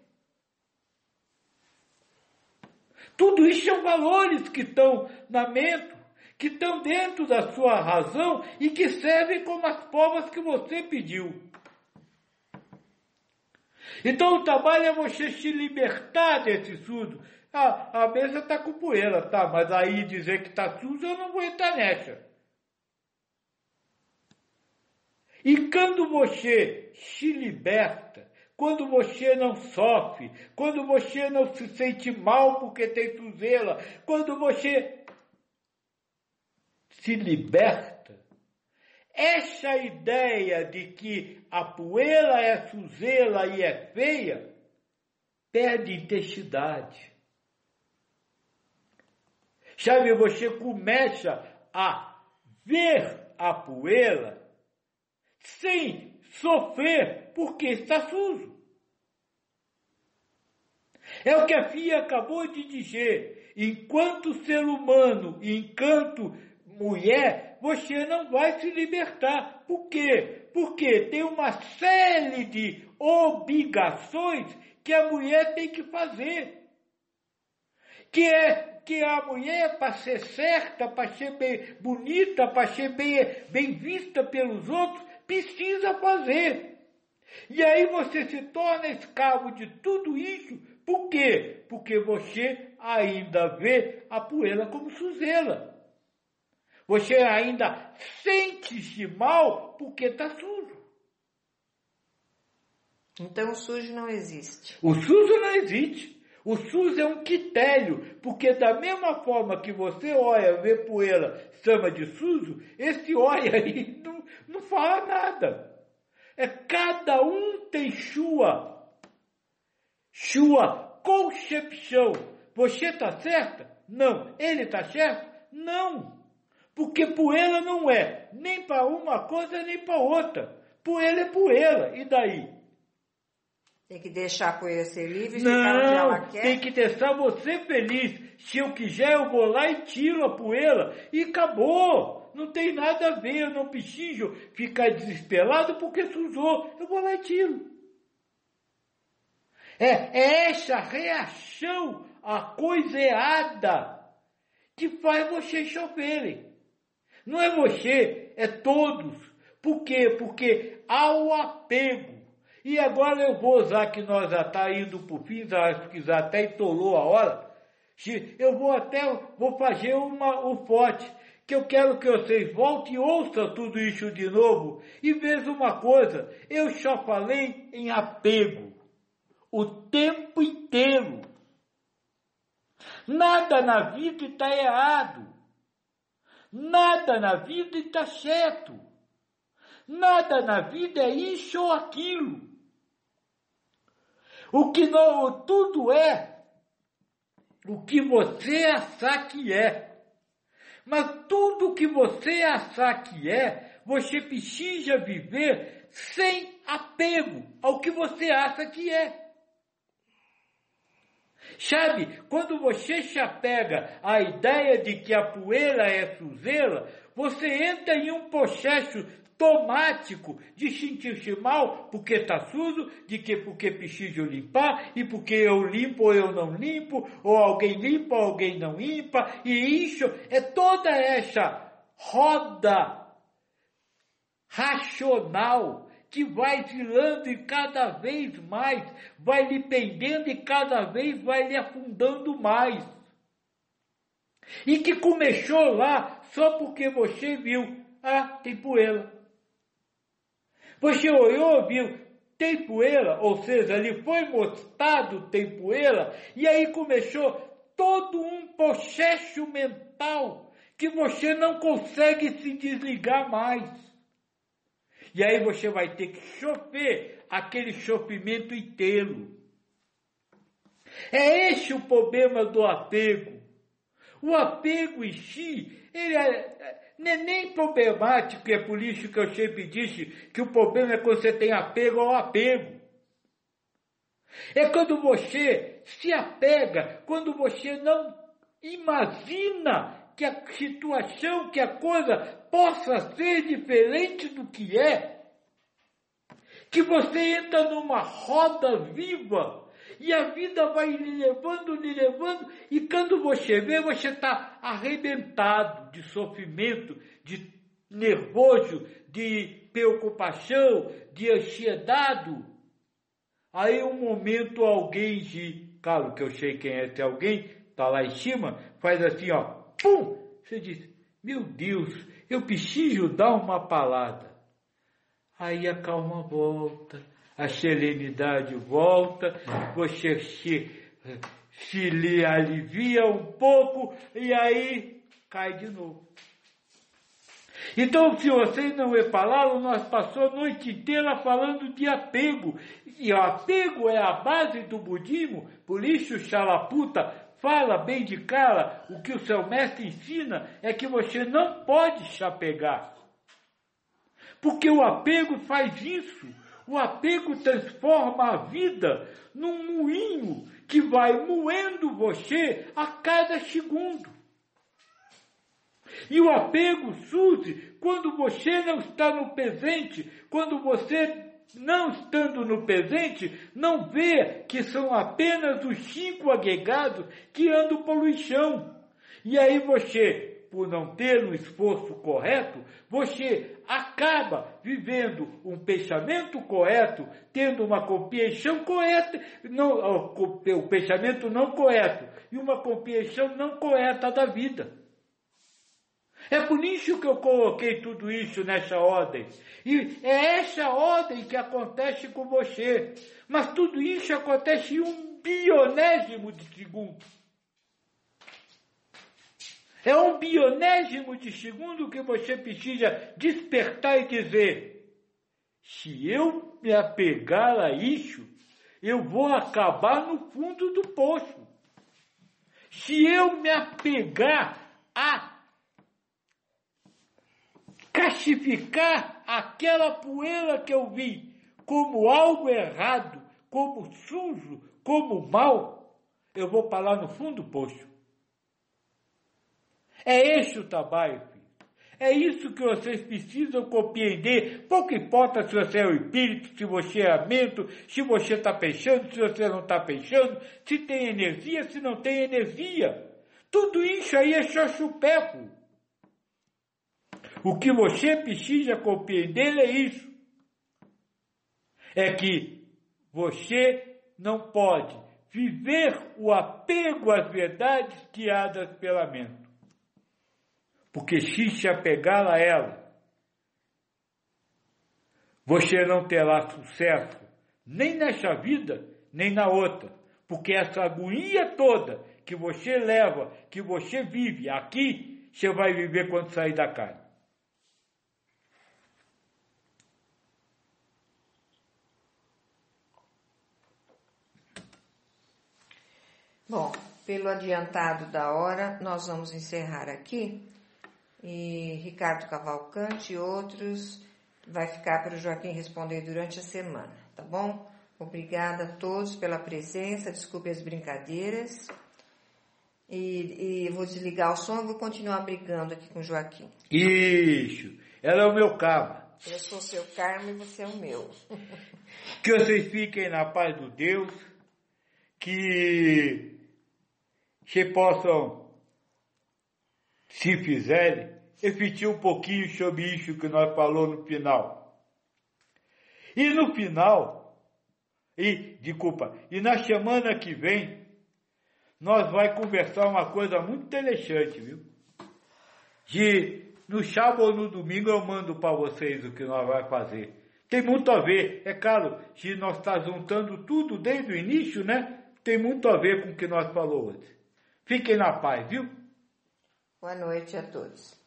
Tudo isso são valores que estão na mente, que estão dentro da sua razão e que servem como as provas que você pediu. Então o trabalho é você se libertar desse sujo. Ah, a mesa está com poeira, tá, mas aí dizer que está suja, eu não vou entrar nessa. E quando você se liberta, quando você não sofre, quando você não se sente mal porque tem suzela, quando você se liberta, essa ideia de que a poeira é suzela e é feia, perde intensidade. Sabe, você começa a ver a poeira sem sofrer porque está sujo. É o que a Fia acabou de dizer. Enquanto ser humano, enquanto mulher, você não vai se libertar. Por quê? Porque tem uma série de obrigações que a mulher tem que fazer. Que é que a mulher, para ser certa, para ser bem bonita, para ser bem, bem vista pelos outros, precisa fazer. E aí você se torna escravo de tudo isso. Por quê? Porque você ainda vê a poeira como suzela. Você ainda sente-se mal porque está sujo. Então o sujo não existe. O sujo não existe. O sujo é um critério, porque da mesma forma que você olha, vê poeira, chama de sujo, esse olha aí não, não fala nada. É cada um tem sua, sua concepção. Você está certa? Não. Ele está certo? Não. Porque poeira não é nem para uma coisa nem para outra. Poeira é poeira. E daí? Tem que deixar a poeira ser livre e ficar onde ela quer? Tem que deixar você feliz. Se eu quiser, eu vou lá e tiro a poeira. E acabou. Não tem nada a ver. Eu não preciso ficar desesperado porque sujou. Eu vou lá e tiro. É, é essa reação à coisa errada que faz vocês choverem. Não é você, é todos. Por quê? Porque há o apego. E agora eu vou usar que nós já está indo para o fim, acho que já até estourou a hora. Eu vou até, vou fazer uma, um forte, que eu quero que vocês voltem e ouçam tudo isso de novo. E vejam uma coisa, eu só falei em apego o tempo inteiro. Nada na vida está errado. Nada na vida está certo. Nada na vida é isso ou aquilo. O que não, tudo é o que você achar que é. Mas tudo que você achar que é, você precisa viver sem apego ao que você acha que é. Sabe, quando você se apega à ideia de que a poeira é sujeira, você entra em um processo automático de sentir-se mal porque está sujo, de que porque preciso limpar, e porque eu limpo ou eu não limpo, ou alguém limpa ou alguém não limpa, e isso é toda essa roda racional que vai girando e cada vez mais vai lhe pendendo e cada vez vai lhe afundando mais. E que começou lá só porque você viu, ah, tem poeira. Você olhou, viu, tem poeira, ou seja, lhe foi mostrado, tem poeira, e aí começou todo um processo mental que você não consegue se desligar mais. E aí você vai ter que sofrer aquele sofrimento inteiro. É esse o problema do apego. O apego em si, ele é, não é nem problemático, é por isso que eu sempre disse que o problema é quando você tem apego ao apego. É quando você se apega, quando você não imagina que a situação, que a coisa possa ser diferente do que é, que você entra numa roda viva e a vida vai lhe levando, lhe levando, e quando você vê, você está arrebentado de sofrimento, de nervoso, de preocupação, de ansiedade. Aí um momento alguém de, claro que eu sei quem é esse alguém, está lá em cima, faz assim, ó, pum! Você diz, meu Deus, eu preciso dar uma palavra. Aí a calma volta, a serenidade volta, você se, se lhe alivia um pouco e aí cai de novo. Então, se vocês não repararam, nós passamos a noite inteira falando de apego. E o apego é a base do budismo, por isso o Shalaputa fala bem de cara, o que o seu mestre ensina é que você não pode se apegar. Porque o apego faz isso. O apego transforma a vida num moinho que vai moendo você a cada segundo. E o apego surge quando você não está no presente, quando você, não estando no presente, não vê que são apenas os cinco agregados que andam pelo chão. E aí você, por não ter um esforço correto, você acaba vivendo um pensamento correto, tendo uma compreensão correta, não, o pensamento não correto, e uma compreensão não correta da vida. É por isso que eu coloquei tudo isso nessa ordem. E é essa ordem que acontece com você. Mas tudo isso acontece em um bilionésimo de segundo. É um bilionésimo de segundo que você precisa despertar e dizer: se eu me apegar a isso, eu vou acabar no fundo do poço. Se eu me apegar a classificar aquela poeira que eu vi como algo errado, como sujo, como mal, eu vou parar no fundo do poço. É esse o trabalho, filho. É isso que vocês precisam compreender. Pouco importa se você é o espírito, se você é a mente, se você está pensando, se você não está pensando, se tem energia, se não tem energia. Tudo isso aí é só supérfluo. O que você precisa compreender é isso. É que você não pode viver o apego às verdades guiadas pela mente. Porque se se apegar a ela, você não terá sucesso nem nessa vida, nem na outra. Porque essa agonia toda que você leva, que você vive aqui, você vai viver quando sair da carne. Bom, pelo adiantado da hora, nós vamos encerrar aqui. E Ricardo Cavalcante e outros vai ficar para o Joaquim responder durante a semana, tá bom? Obrigada a todos pela presença, desculpe as brincadeiras. E, e vou desligar o som e vou continuar brigando aqui com o Joaquim. Isso, ela é o meu karma. Eu sou seu karma e você é o meu. Que vocês fiquem na paz do Deus, que se possam, se fizerem, refletir um pouquinho sobre isso que nós falamos no final. E no final, e, desculpa, e na semana que vem, nós vamos conversar uma coisa muito interessante, viu? De, no sábado ou no domingo eu mando para vocês o que nós vamos fazer. Tem muito a ver, é claro, se nós estamos juntando tudo desde o início, né? Tem muito a ver com o que nós falamos antes. Fiquem na paz, viu? Boa noite a todos.